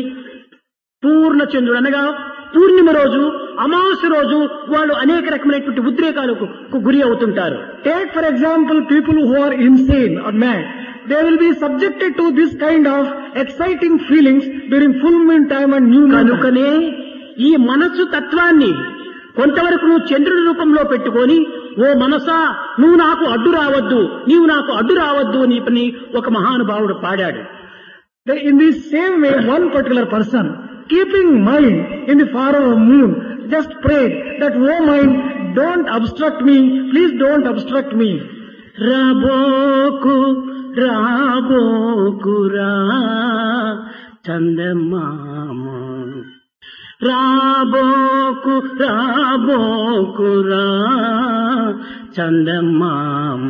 పూర్ణ చంద్రుడు అనగా పూర్ణిమ రోజు, అమావాస్య రోజు వాళ్ళు అనేక రకమైనటువంటి ఉద్రేకాలకు గురి అవుతుంటారు. Take for example people who are insane or mad. They will be subjected to this kind of exciting feelings during full moon time and new moon time. కనుకనే ఈ మనస్సు తత్వాన్ని కొంతవరకు నువ్వు చంద్రుడి రూపంలో పెట్టుకొని, ఓ మనసా నువ్వు నాకు అడ్డు రావద్దు, నీవు నాకు అడ్డు రావద్దు అని పని ఒక మహానుభావుడు పాడాడు. In this same way, one particular person, keeping mind in the form of a moon, just prayed that, "Oh mind, don't obstruct me, please don't obstruct me." రాబోకు రాబోకురా చందమామ, రాబోకు రాబోకురా చందమామ,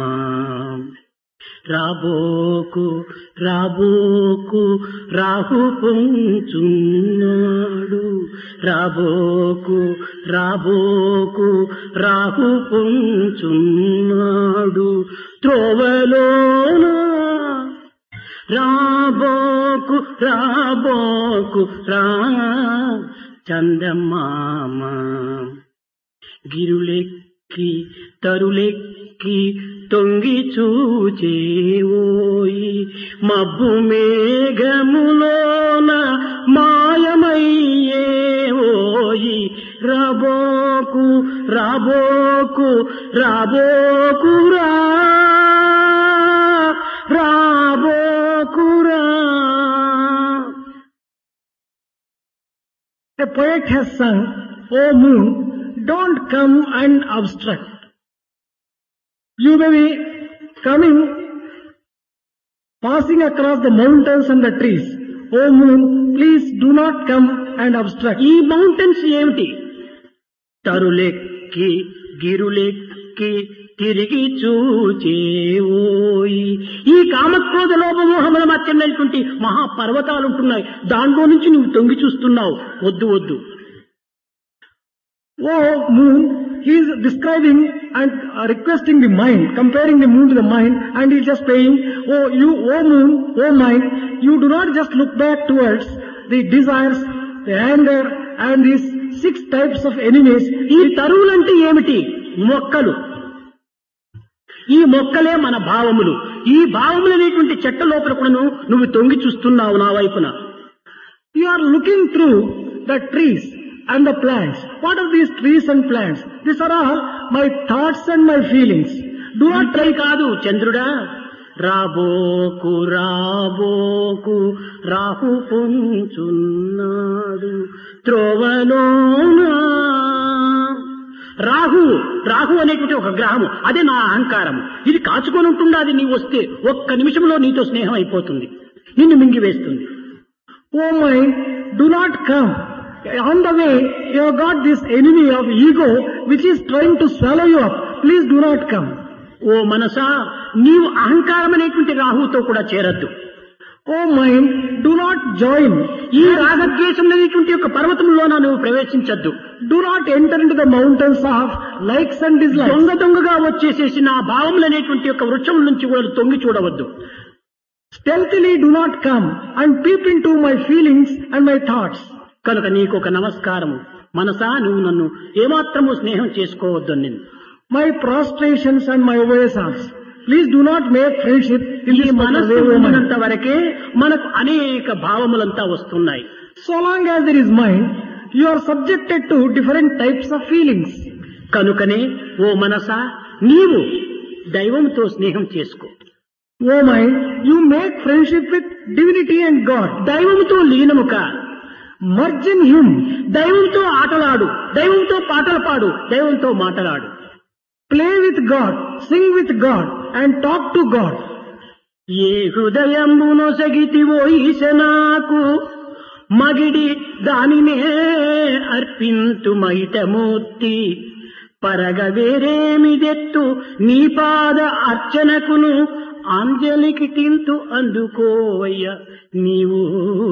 రాబోకు రాబోకు రాహు పొంచున్నాడు, రాబోకు రాబోకు రాహు పొంచున్నాడు త్రోవలోనా, రాబోకు రాబోకు రా చందమామ, గిరులెక్కి తరులెక్కి తొంగి చూచేవోయి, మబ్బు మేఘములోన మాయమయ్యేవోయి, రాబోకు రాబోకు రాబోకురా రాబోకురా. A poet has sung, "O moon, don't come and obstruct." You may be coming, passing across the mountains and the trees. "O moon, please do not come and obstruct." ఈ మౌంటైన్స్ ఏమిటి? తరులెక్కి గిరులెక్కి తిరిగి చూచేవోయి, ఈ కామక్రోధ లోపమోహముల మధ్యమైనటువంటి మహాపర్వతాలు ఉంటున్నాయి, దాంట్లో నుంచి నువ్వు తొంగి చూస్తున్నావు. వద్దు వద్దు. Oh moon, he is describing and uh, requesting the mind, comparing the moon to the mind, and he is just saying, "Oh you, oh moon, oh mind, you do not just look back towards the desires, the anger, and these six types of enemies." ఈ తరువులంటే ఏమిటి? మొక్కలు. ఈ మొక్కలే మన భావములు. ఈ భావములు అనేటువంటి చెట్ట లోపల కూడా నువ్వు తొంగి చూస్తున్నావు నా వైపున. You are looking through the trees and the plants. What are these trees and plants? These are all my thoughts and my feelings. Do not try కాదు చంద్రుడా. రాబోకు రాబోకు రాహు పొంచున్నాడు త్రోవలోనా. రాహు రాహు అనేటువంటి ఒక గ్రహము, అదే నా అహంకారము. ఇది కాచుకొని ఉంటుండాది. నీవు వస్తే ఒక్క నిమిషంలో నీతో స్నేహం అయిపోతుంది, నిన్ను మింగివేస్తుంది. "Oh mind, do not come. On the way, you have got this enemy of ego which is trying to swallow you up. please do not come. ఓ మనసా, నీవు అహంకారం అనేటువంటి రాహువుతో కూడా చేరద్దు. Oh mind, do not join. ఈ రాగద్వేషం అనేటువంటి యొక్క పర్వతంలోన నువ్వు ప్రవేశించద్దు. Do not enter into the mountains of likes and dislikes. దొంగ దొంగగా వచ్చేసేసి నా భావములు అనేటువంటి యొక్క వృక్షం నుంచి కూడా తొంగి చూడవద్దు. Stealthily do not come and peep into my feelings and my thoughts. కనుక నీకు ఒక నమస్కారము. మనసా, నువ్వు నన్ను ఏమాత్రము స్నేహం చేసుకోవద్దు. నేను My prostrations and my obeisance. Please do not make friendship in ఈ this మనస్సు way, woman. ఉన్నంత వరకే మనకు అనేక భావములంతా వస్తున్నాయి. So long as there is mind, you are subjected to different types of feelings. కనుకనే ఓ మనసా, నీవు దైవంతో స్నేహం చేసుకో. Oh mind, you make friendship with divinity and God. దైవముతో లీనముక, Merge in Him. దైవంతో ఆటలాడు, దైవంతో పాటలు పాడు, దైవంతో మాటలాడు. Play with God, sing with God, and talk to God. ఏ హృదయంబును సగితివో ఈశనాకు మగిడి దానినే అర్పింతు మైటమూర్తి పరగ వేరేమిదెత్తు నీ పాద అర్చనకును అంజలికి తింతు అందుకోవయ్య నీవు.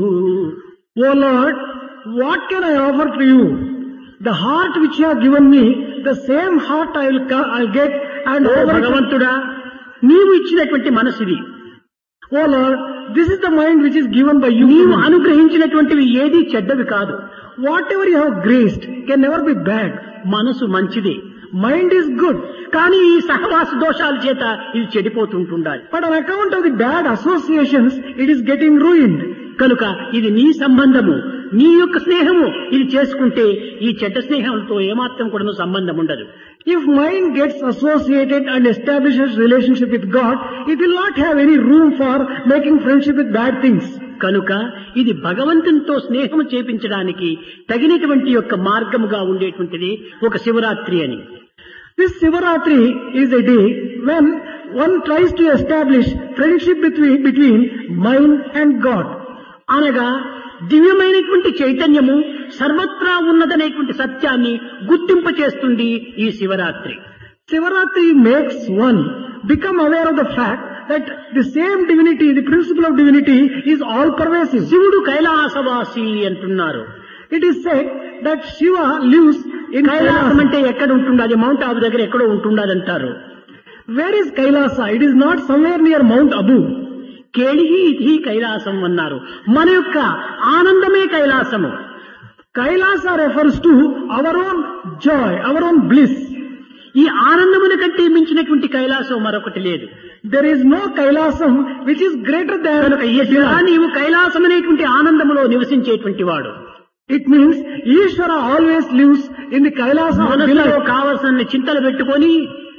O Lord, what can I offer to you? The heart which you have given me, the same heart I will co- I'll get and oh offer it. భగవంతుడా, నీవు ఇచ్చినటువంటి మనసిది. Oh Lord, this is the mind which is given by you. నీవు అనుగ్రహించినటువంటివి ఏది చెడ్డవి కాదు. Whatever you have graced can never be bad. మనసు మంచిదే, Mind is good, కానీ ఈ సహవాస దోషాల చేత ఇది చెడిపోతుంటుండాలి. but on account of the bad associations, it is getting ruined. కనుక ఇది నీ సంబంధము, నీ యొక్క స్నేహము. ఇది చేసుకుంటే ఈ చెడ్డ స్నేహంతో ఏమాత్రం కూడా సంబంధం ఉండదు. If mind gets associated and establishes relationship with God, it will not have any room for making friendship with bad things. కనుక ఇది భగవంతునితో స్నేహము చేపించడానికి తగినటువంటి యొక్క మార్గముగా ఉండేటువంటిది ఒక శివరాత్రి అని. This Sivaratri is a day when one tries to establish friendship between, between mind and God. అనగా దివ్యమైనటువంటి చైతన్యము సర్వత్రా ఉన్నదనేటువంటి సత్యాన్ని గుర్తింపచేస్తుంది ఈ Shivaratri. Sivaratri makes one become aware of the fact that the same divinity, the principle of divinity is all pervasive. శివుడు కైలాసవాసి అంటున్నారు. It is said that Shiva lives in Kailasam Kailasa. అంటే ఎక్కడ ఉంటుండాలి? మౌంట్ ఆబు దగ్గర ఎక్కడో ఉంటుండాలంటారు. Where is Kailasa? It is not somewhere near Mount Abu. కేళిహి ఇది కైలాసం అన్నారు. మన యొక్క ఆనందమే కైలాసము. Kailasa refers to our own joy, our own bliss. ఈ ఆనందముల కంటే మించినటువంటి కైలాసం మరొకటి లేదు. There is no Kailasam which is greater than కనుక ఈశ్వరా, నీవు కైలాసం అనేటువంటి ఆనందములో నివసించేటువంటి వాడు. It means Ishvara always lives in the Kailasa of మనసులో delight. కావలసిన చింతలు పెట్టుకొని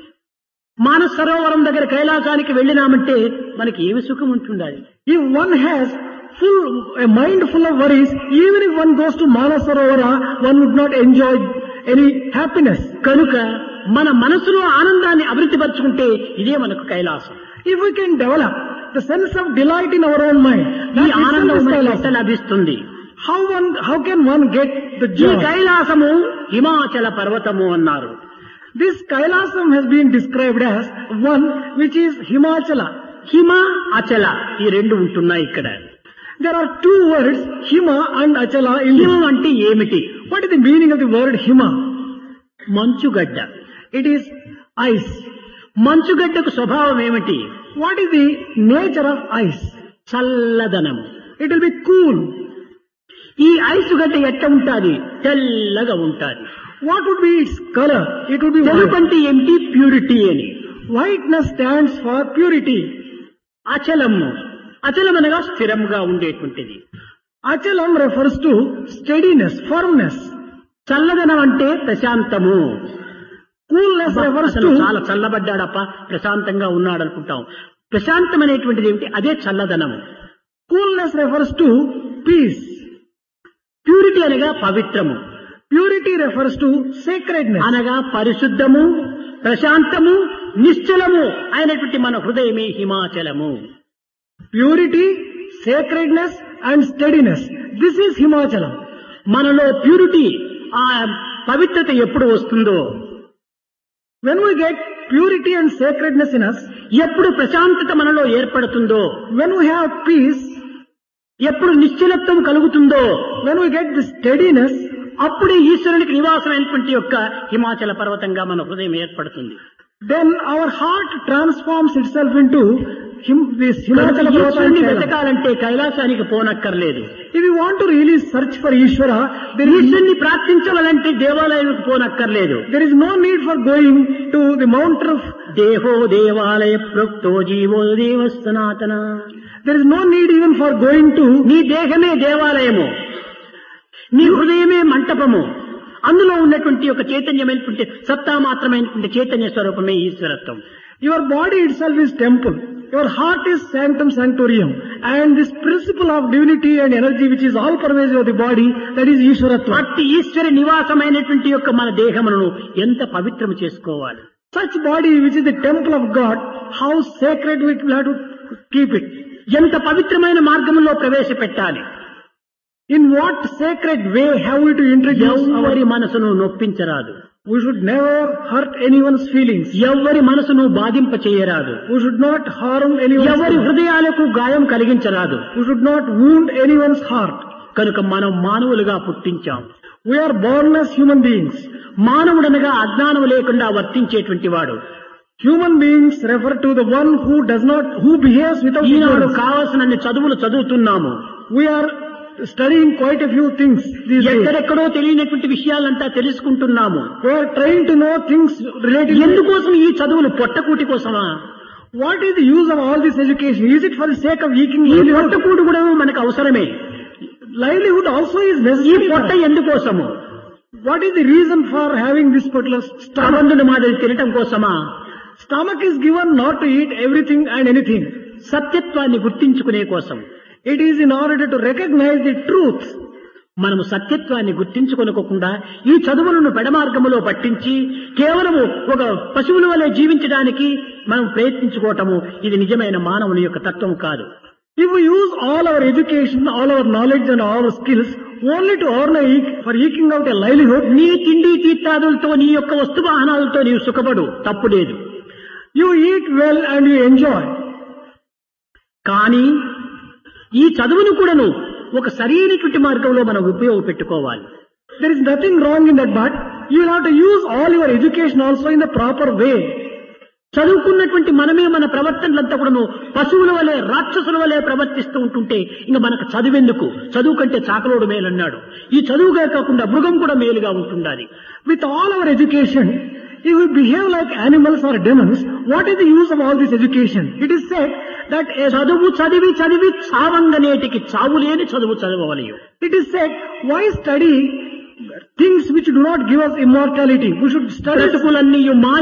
మానస సరోవరం దగ్గర కైలాసానికి వెళ్ళినామంటే మనకి ఏమి సుఖం ఉంటుండాలి? If one has full a mind full of worries, even if one goes to Manasarovara, one would not enjoy any happiness. కనుక మన మనసులో ఆనందాన్ని అభివృద్ధిపరచుకుంటే ఇదే మనకు Kailasam. If we can develop the sense of delight in our own mind, ఈ that ఆనందం itself is మనకి ఎట్లా Kailasam. లభిస్తుంది? How one, how can one get the ఈ joy? కైలాసము హిమాచల పర్వతము అన్నారు. This Kailasam has been described as one which is Himachala. హిమ అచల ఈ రెండు ఉంటున్నాయి ఇక్కడ. There are two words, Hima and Achala in this. హిమం అంటే ఏమిటి? What is the meaning of the word Hima? మంచుగడ్డ. It is ice. మంచుగడ్డకు స్వభావం ఏమిటి? What is the nature of ice? చల్లదనము. It will be cool. ఈ ఐసు గడ్డ ఎట్ట ఉంటాది? తెల్లగా ఉంటాది. What would be its color? It would be తెలుపు white. అంటే ఏమిటి? ప్యూరిటీ అని. Whiteness stands for purity. అచలము, అచలం అనగా స్థిరంగా ఉండేటువంటిది. Achalam refers to steadiness, firmness. చల్లదనం అంటే ప్రశాంతము. Coolness refers అసలు to, చాలా చల్లబడ్డాడప్ప, ప్రశాంతంగా ఉన్నాడు అనుకుంటాం. ప్రశాంతం అనేటువంటిది ఏమిటి? అదే చల్లదనము. coolness refers to peace. Purity అనగా పవిత్రము. Purity refers to sacredness. అనగా పరిశుద్ధము, ప్రశాంతము, నిశ్చలము అయినటువంటి మన హృదయమే హిమాచలము. Purity, sacredness and steadiness. This is Himachalam. మనలో ప్యూరిటీ, ఆ పవిత్రత ఎప్పుడు వస్తుందో, When we get purity and sacredness in us, ఎప్పుడు ప్రశాంతత మనలో ఏర్పడుతుందో, when we have peace, ఎప్పుడు నిశ్చలత్వం కలుగుతుందో, when we get the steadiness, అప్పుడే ఈశ్వరునికి నివాసమైనటువంటి యొక్క హిమాచల పర్వతంగా మన హృదయం ఏర్పడుతుంది. then our heart transforms itself into him, this Himachala ఈశ్వరుని Parvat. వెతకాలంటే కైలాసానికి పోనక్కర్లేదు. If you want to really search for Ishvara, there is, ఈశ్వరుని ప్రార్థించవాలంటే దేవాలయానికి పోనక్కర్లేదు. there is no need for going to the mountain of, దేహో దేవాలయ ప్రోక్తో జీవో దేవ సనాతన. there is no need even for going to, నీ దేహమే దేవాలయము, నీ హృదయమే మంటపము, అందులో ఉన్నటువంటి ఒక చైతన్యమైనటువంటి సత్తా మాత్రమైనటువంటి చైతన్య స్వరూపమే ఈశ్వరత్వం. your body itself is temple, your heart is sanctum sanctorium, and this principle of divinity and energy which is all pervasive of the body, that is Ishwaratva. అట్టి ఈశ్వర నివాసమైనటువంటి యొక్క మన దేహమును ఎంత పవిత్రము చేసుకోవాలి. Such body which is the temple of God, how sacred we will have to keep it. ఎంత పవిత్రమైన మార్గంలో ప్రవేశపెట్టాలి. In what sacred way have we to introduce ఎవ్వరి our, మనసును నొప్పించరాదు, we should never hurt anyone's feelings. ఎవ్వరి మనసును బాధింప చేయరాదు, We should not harm anyone's ఎవరి feelings. హృదయాలకు గాయం కలిగించరాదు. We should not wound anyone's heart. కనుక మనం మానవులుగా పుట్టించాం. We are born as human beings. మానవుడనగా అజ్ఞానం లేకుండా వర్తించేటువంటి వాడు. Human beings refer to the one who does not, who behaves without Eenadu ignorance. కావలసినన్ని చదువులు చదువుతున్నాము. We are studying quite a few things these days. ఎక్కడెక్కడో తెలియనటువంటి విషయాలంతా తెలుసుకుంటున్నాము. We are trying to know things related to, ఎందుకోసం ఈ చదువులు? పొట్టకూటి కోసమా? what is the use of all this education? Is it for the sake of eking ఈ livelihood? పొట్టకూడు కూడా మనకు అవసరమే. Livelihood also is ఈ necessary. for పొట్ట us. ఎందుకోసము? What is the reason for having this particular stomach? కబంధుని మాదిరి తినటం కోసమా? Stomach is given not to eat everything and anything. సత్యత్వాన్ని గుర్తించుకునే కోసం. It is in order to recognize the truth. మనము సత్యత్వాన్ని గుర్తించుకొనకుండా ఈ చదువులను పెడమార్గములో పట్టించి కేవలము ఒక పశువుల వలె జీవించడానికి మనం ప్రయత్నించుకోవటము ఇది నిజమైన మానవుని యొక్క తత్వం కాదు. If we use all our education, all our knowledge and all our skills only to earn a eke, for eking out a livelihood, నీ తిండి తీర్థాదులతో నీ యొక్క వస్తు వాహనాలతో నీవు సుఖపడు, తప్పు లేదు. you eat well and you enjoy. కానీ ఈ చదువును కూడాను ఒక సరైనటువంటి మార్గంలో మనం ఉపయోగపెట్టుకోవాలి. There is nothing wrong in that, but you will have to use all your education also in the proper way. చదువుకున్నటువంటి మనమే మన ప్రవర్తనలంతా కూడాను పశువుల వలె రాక్షసుల వలె ప్రవర్తిస్తూ ఉంటుంటే ఇంకా మనకు చదువెందుకు? చదువు కంటే చాకలోడు మేలన్నాడు. ఈ చదువుగా కాకుండా మృగం కూడా మేలుగా ఉంటుండాలి. With all our education, if we behave like animals or demons, what is the use of all this education? It is said that a, చదువు చదివి చదివి చావంగనేటికి చావులేని చదువు చదవవలయు. it is said, why study things which do not give us immortality? We should study. బ్రతుకులన్నీయు Maya,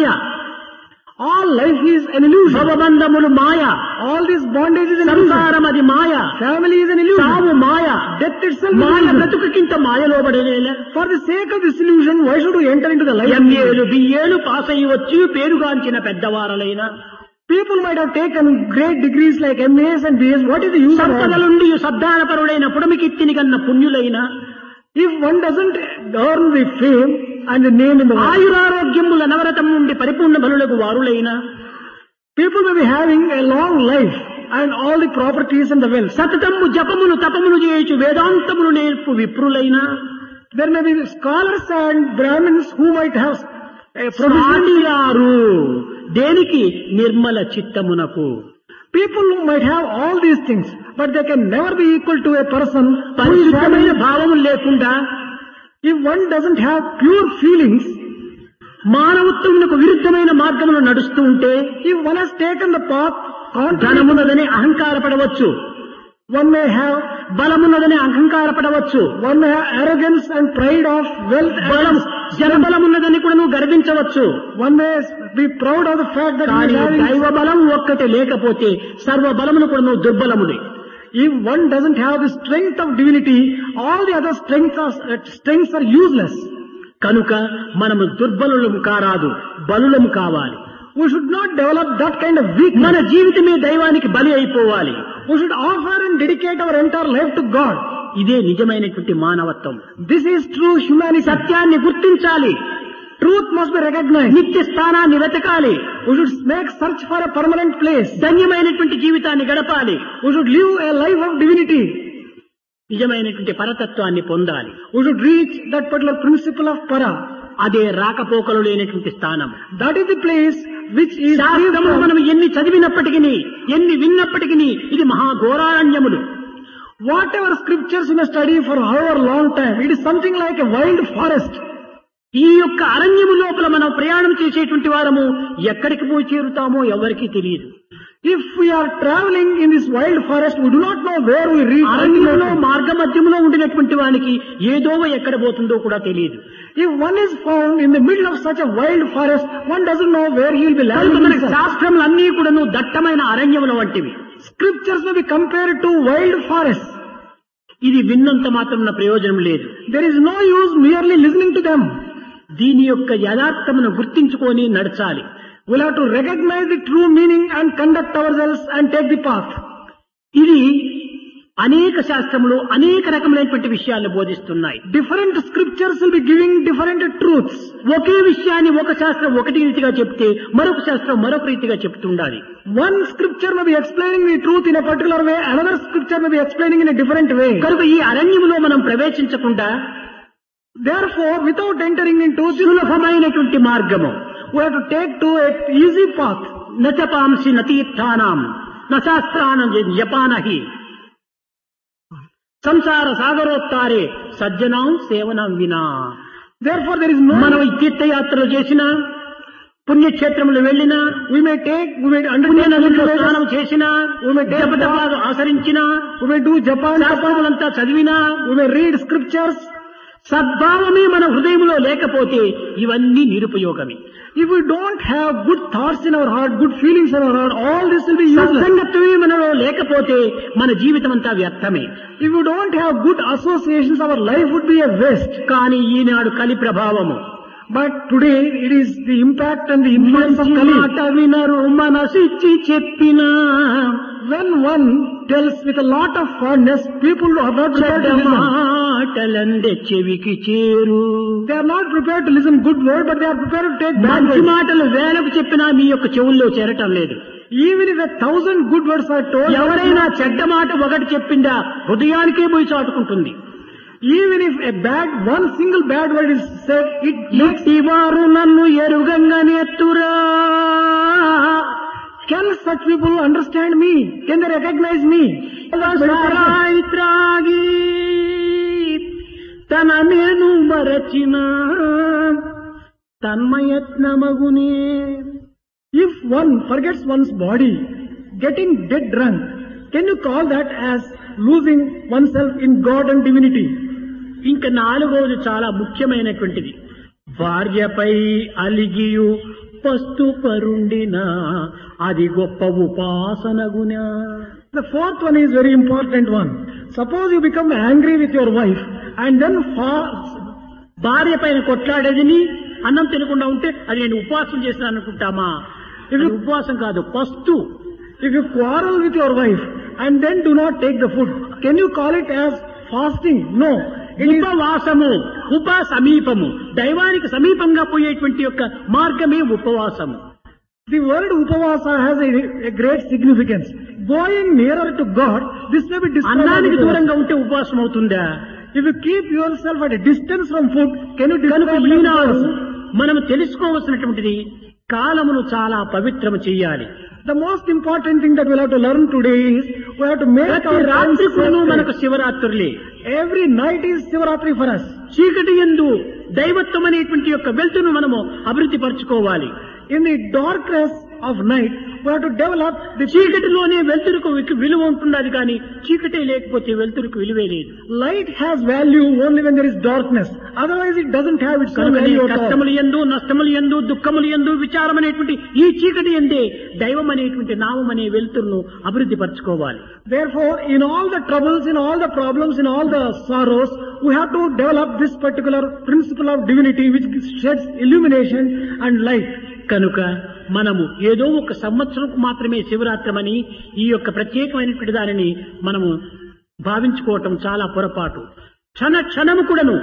All life is an illusion. భవబంధములు Maya, All this bondage is an illusion. సంసారం అది మాయ, Family is an illusion. చావు మాయ, Death itself is an Maya illusion. బ్రతుకుకింత మాయలో పడేలా. For the sake of this illusion, why should we enter into the life? ఎంఏలు బిఏలు పాస్ అయ్యి వచ్చి పేరుగాంచిన పెద్దవారలైన People might have taken great degrees like M As and B As. What is the use of all this? సంపదలుండి సద్దానపరుడైన పుడమికిత్తిని కన్న పుణ్యులైన If one doesn't earn the fame and the name in the world, ఆయురారోగ్యముల నవరతం నుండి పరిపూర్ణ బలులకు వారులైన people may be having a long life and all the properties and the wealth. సతతము జపమును తపమును చేయొచ్చు వేదాంతమును నేర్పు విప్రులైన There may be scholars and Brahmins who might have a provision. సాటిరారు దేనికి? Nirmala చిత్తమునకు. People who might have all these things, but they can never be equal to a person who is పరిశుద్ధమైన having, భావము లేకుండా if one doesn't have pure feelings, మానవత్వమునకు విరుద్ధమైన మార్గమును నడుస్తూ ఉంటే if one has taken the path contrary, ధనమున్నదని అహంకారపడవచ్చు, one may have బలమున్నదని అహంకారపడవచ్చు, one may have arrogance and pride of wealth బలం and జనబలమున్నదని కూడా నువ్వు గర్వించవచ్చు. one may be proud of the fact that he కానీ is having. దైవ బలం ఒక్కటే లేకపోతే సర్వ బలమును కూడా నువ్వు దుర్బలముడి. If one doesn't have the strength of divinity, all the other strengths are, uh, strengths are useless. కనుక మనము దుర్బలులము కారాదు, బలులము కావాలి. We should not develop that kind of weakness. మన జీవితమే దైవానికి బలి అయిపోవాలి. We should offer and dedicate our entire life to God. ఇదే నిజమైనటువంటి మానవత్వం. This is true humanity. సత్యాన్ని గుర్తించాలి. Truth must be recognized. నిత్య స్థానాన్ని వెతకాలి. We should make search for a permanent place. ధన్యమైనటువంటి జీవితాన్ని గడపాలి. We should live a life of divinity. నిజమైనటువంటి పరతత్వాన్ని పొందాలి. We should reach that particular principle of para. అదే రాకపోకలు లేనటువంటి స్థానం. That is the place which is శాస్త్రములు మనం ఎన్ని చదివినప్పటికీ ఎన్ని విన్నప్పటికీ ఇది మహాఘోరారణ్యములు. Whatever scriptures you may study for however long time, it is something like a wild forest. ఈ యొక్క అరణ్యము లోపల మనం ప్రయాణం చేసేటువంటి వారము ఎక్కడికి పోయి చేరుతామో ఎవరికీ తెలియదు. If we are traveling in this wild forest, we do not know where we reach. అరణ్యంలో మార్గ మధ్యములో ఉండినటువంటి వానికి ఏదో ఎక్కడ పోతుందో కూడా తెలియదు. If one is found in the middle of such a wild forest, one doesn't know where he will be landing. మనకి శాస్త్రములు అన్నీ కూడాను దట్టమైన అరణ్యముల వంటివి. Scriptures may be compared to wild forests. ఇది విన్నంత మాత్రం ప్రయోజనం లేదు. There is no use merely listening to them. దీని యొక్క యథార్థమును గుర్తించుకొని నడచాలి. We'll have to recognize the true meaning and conduct ourselves and take the path. ఇది అనేక శాస్త్రములు అనేక రకములైనటువంటి విషయాలను బోధిస్తున్నాయి. Different scriptures will be giving different truths. ఒకే విషయాన్ని ఒక శాస్త్రం ఒకటి రీతిగా చెప్తే మరొక శాస్త్రం మరొక రీతిగా చెప్తుండాలి. One scripture may be explaining the truth in a particular way, another scripture may be explaining in a different way. కనుక ఈ అరణ్యములో మనం ప్రవేశించకుండా, therefore without entering into సులభమైనటువంటి మార్గము, we have to take to a easy path. నచపాంసి నతీర్థానాం నశాస్త్రానం జపానహి సంసార సాగరోత్తారే సజ్జనాం సేవనం వినా. Therefore there is no, మనం తీర్థయాత్రలు చేసినా, పుణ్యక్షేత్రములు వెళ్ళినా, we may take, we may undertake స్నానం చేసినా, we may take జపతపాలు ఆచరించినా, we may do Japan, శాస్త్రములంతా చదివినా, we may read scriptures. సద్భావమే మన హృదయంలో లేకపోతే ఇవన్నీ నిరుపయోగమే. If we don't have good thoughts in our heart, good feelings in our heart, all this will be useless. సత్సంగత్వమే మనలో లేకపోతే మన జీవితం అంతా వ్యర్థమే. If we don't have good associations, our life would be a waste. కానీ ఈనాడు కలి ప్రభావము. But today it is the impact and the influence of Kali. మాట వినరు మనసిచ్చి చెప్పినా, when one tells with a lot of fondness, people are not prepared to listen. మాటలందే చెవికి చేరు. They are not prepared to listen good word, but they are prepared to take bad మంచి words. మాటలు వేలకు చెప్పినా మీ యొక్క చెవుల్లో చేరటం లేదు. Even if a thousand good words are told, ఎవరైనా చెడ్డ మాట ఒకటి చెప్పిందా హృదయానికే పోయి చాటుకుంటుంది. even if a bad, one single bad word is said, it makes. వారు నన్ను ఎరుగంగనెత్తురా. Can such people understand me? Can they recognize me? సారాయి త్రాగి తన నేను మరచిన తన్మయత్నమగునే. If one forgets one's body, getting dead drunk, can you call that as losing oneself in God and divinity? ఇంకా నాలుగవది చాలా ముఖ్యమైనటువంటిది. భార్యపై అలిగియు పస్తు పరుండినా అది గొప్ప ఉపాసనగునా. The fourth one is very important one. Suppose you become angry with your wife and then fast. భార్య పైన కొట్లాడేదిని అన్నం తినకుండా ఉంటే అది నేను ఉపవాసం చేసినా అనుకుంటామా? ఇది ఉపవాసం కాదు, పస్తు. If you quarrel with your wife and then do not take the food, can you call it as fasting? No. ఉపవాసము, ఉప సమీపము, దైవానికి సమీపంగా పోయేటువంటి యొక్క మార్గమే ఉపవాసము. The word upavasa has a, a great significance. Going nearer to God, this may be described. అన్నానికి దూరంగా ఉంటే ఉపవాసం అవుతుందా? If you keep yourself at a distance from food, can you కనుక describe ఈనాడు yourself? మనం తెలుసుకోవలసినటువంటిది కాలమును చాలా పవిత్రము చేయాలి. The most important thing that we'll have to learn today is we have to make ప్రతి our రాత్రి times కూడా sacred. మనకు శివరాత్రులే. Every night is Shivaratri for us. చీకటి యందు దైవత్వం అనేటువంటి యొక్క వెలుతురును మనము అభివృద్ధి పరచుకోవాలి. In the darkness of night, we have to develop the చీకటిలోనే వెలుతురుకు విక- విలువ ఉంటున్నది కానీ చీకటి లేకపోతే వెలుతురుకు విలువే లేదు. light has value only when there is darkness. Otherwise it doesn't have its own కనుక value at all. కష్టములు యందు నష్టములు యందు దుఃఖములు యందు విచారం అనేటువంటి ఈ చీకటి యందే దైవం అనేటువంటి నామం అనే వెలుతురును అభివృద్ధి పరచుకోవాలి. Therefore, in all the troubles, in all the problems, in all the sorrows, we have to develop this particular principle of divinity which sheds illumination and light. కనుక మనము ఏదో ఒక సంవత్సరం మాత్రమే శివరాత్రమని ఈ యొక్క ప్రత్యేకమైనటువంటి దానిని మనము భావించుకోవటం చాలా పొరపాటు. క్షణ క్షణము కూడాను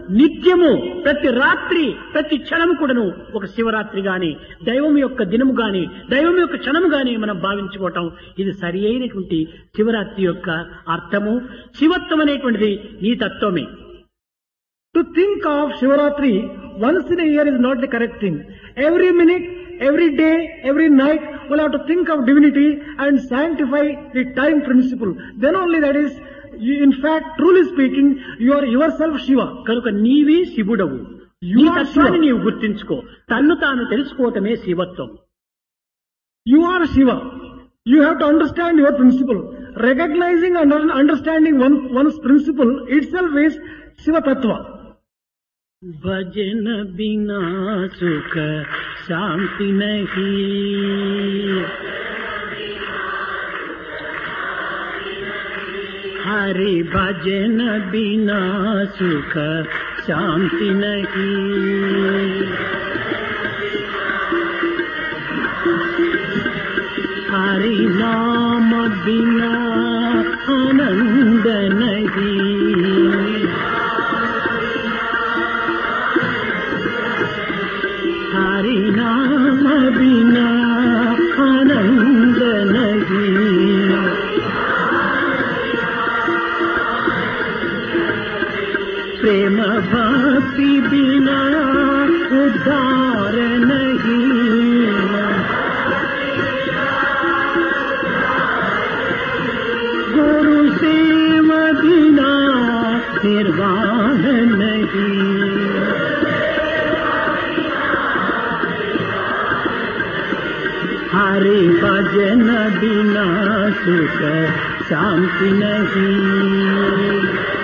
నిత్యము ప్రతి రాత్రి ప్రతి క్షణము కూడాను ఒక శివరాత్రి గాని దైవం యొక్క దినము గాని దైవం యొక్క క్షణము గాని మనం భావించుకోవటం ఇది సరి అయినటువంటి శివరాత్రి యొక్క అర్థము. శివత్వం అనేటువంటిది నీ తత్వమే. To think of Shivaratri once in a year is not the correct thing. Every minute, every day, every night, we'll have to think of divinity and sanctify the time principle. Then only that is, you- in fact, truly speaking, you are yourself Shiva. కనుక నీవే శివుడవు. You నీ are తత్వాన్ని Shiva. నీవు గుర్తించుకో. తన్ను తాను తెలుసుకోవటమే శివత్వం. You are Shiva. You have to understand your principle. Recognizing and understanding one, one's principle itself is Shiva Tattva. भजन बिना सुख शांति नहीं, हरि भजन बिना सुख शांति नहीं, हरि नाम बिना आनंद नहीं, हरि नाम बिना आनंद नहीं, प्रेम भक्ति बिना उद्धार नहीं, गुरु सेवा बिना निर्वाण नहीं, हरि भजन बिना सुख शांति नहीं,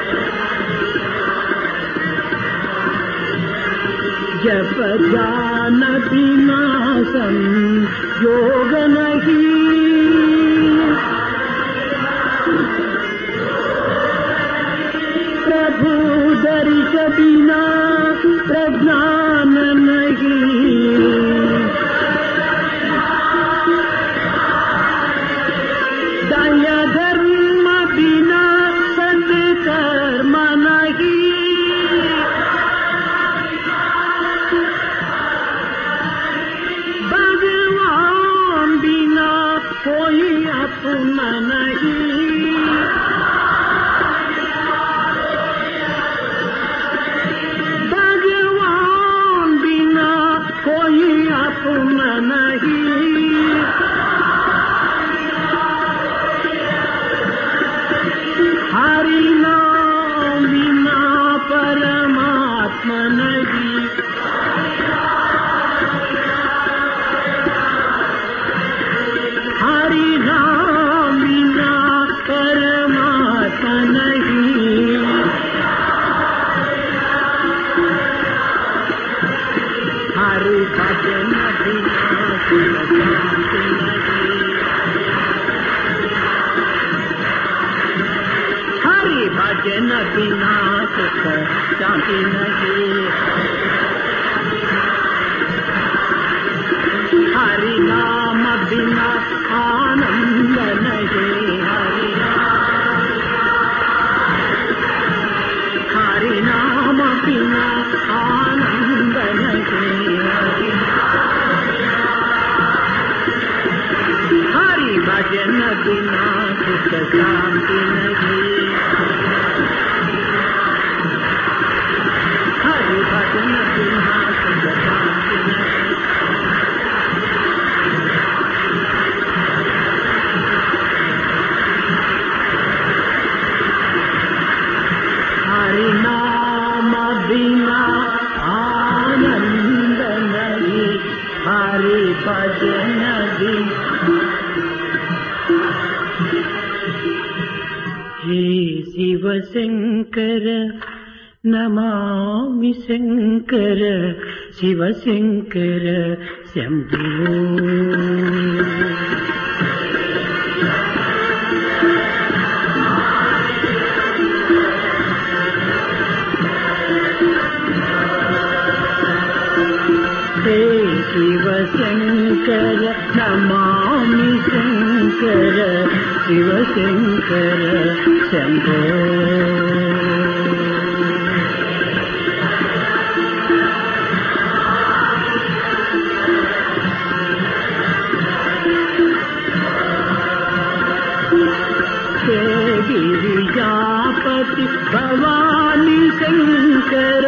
जप ज्ञान बिना संयोग नहीं, प्रभु दर्श बिना प्रज्ञान नहीं, दया धर्म बिना सत्कर्म नहीं, भगवान बिना कोई अपना नहीं, भगवान बिना कोई अपना नहीं, हरि नाम बिना परमात्मा नहीं, हरि नाम बिना परमात्मा नहीं, हरि भजन बिना सुख शांति नहीं, हरि भजन बिना सुख शांति नहीं, हरि नाम बिना आनंद नहीं, हरि हरि नाम बिना आनंद नहीं, हरि भजन बिना सुख शांति नहीं, हरि भजन बिना सुख शांति नहीं, हरि नाम बिना आनंद नहीं, हरि भजन बिना। हे शिव शंकर नमामि शंकर, शिव शंकर शंभो। हे शिव शंकर नमामि शंकर, शिव शंकर शंभो। गिरिजापति भवानी शंकर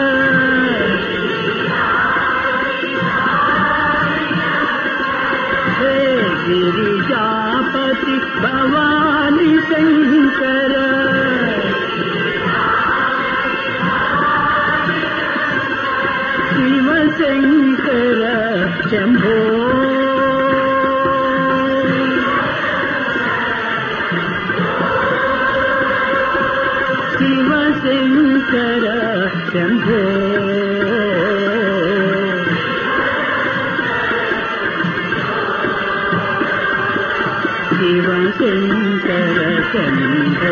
हे गिरिजापति भवानी शंकर शिव शंकर शंभो शिव शंकर शंभो शिव शंकर शंभो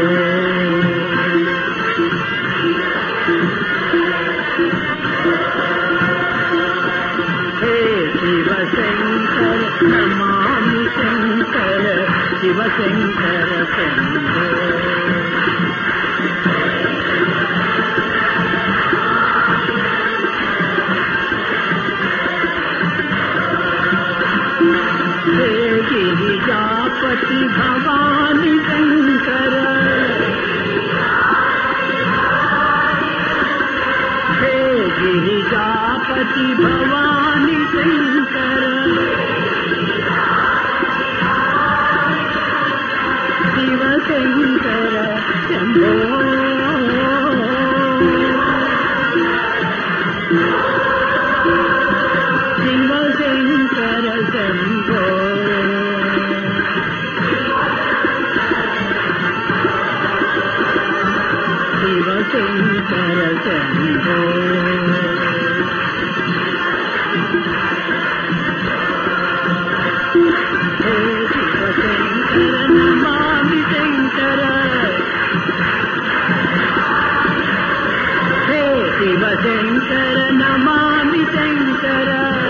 हे शिव शंकर नमामि शंकर शिव शंकर शंभो हे गिरिजापति भवानी शंकर हे गिरिजापति भवानी शंकर शिव शंकर शंभो शिव शंकर शंभो शिव शंकर शंभो हे शिव शंकर नमामि शंकर हे शिव शंकर नमामि शंकर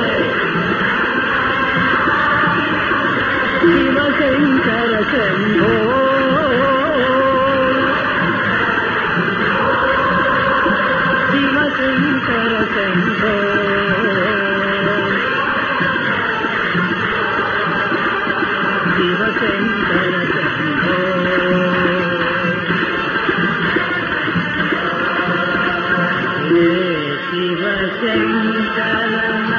शिव शंकर शंभो शिव शंकर शंभो शिव शंकर शंभो हे शिव शंकर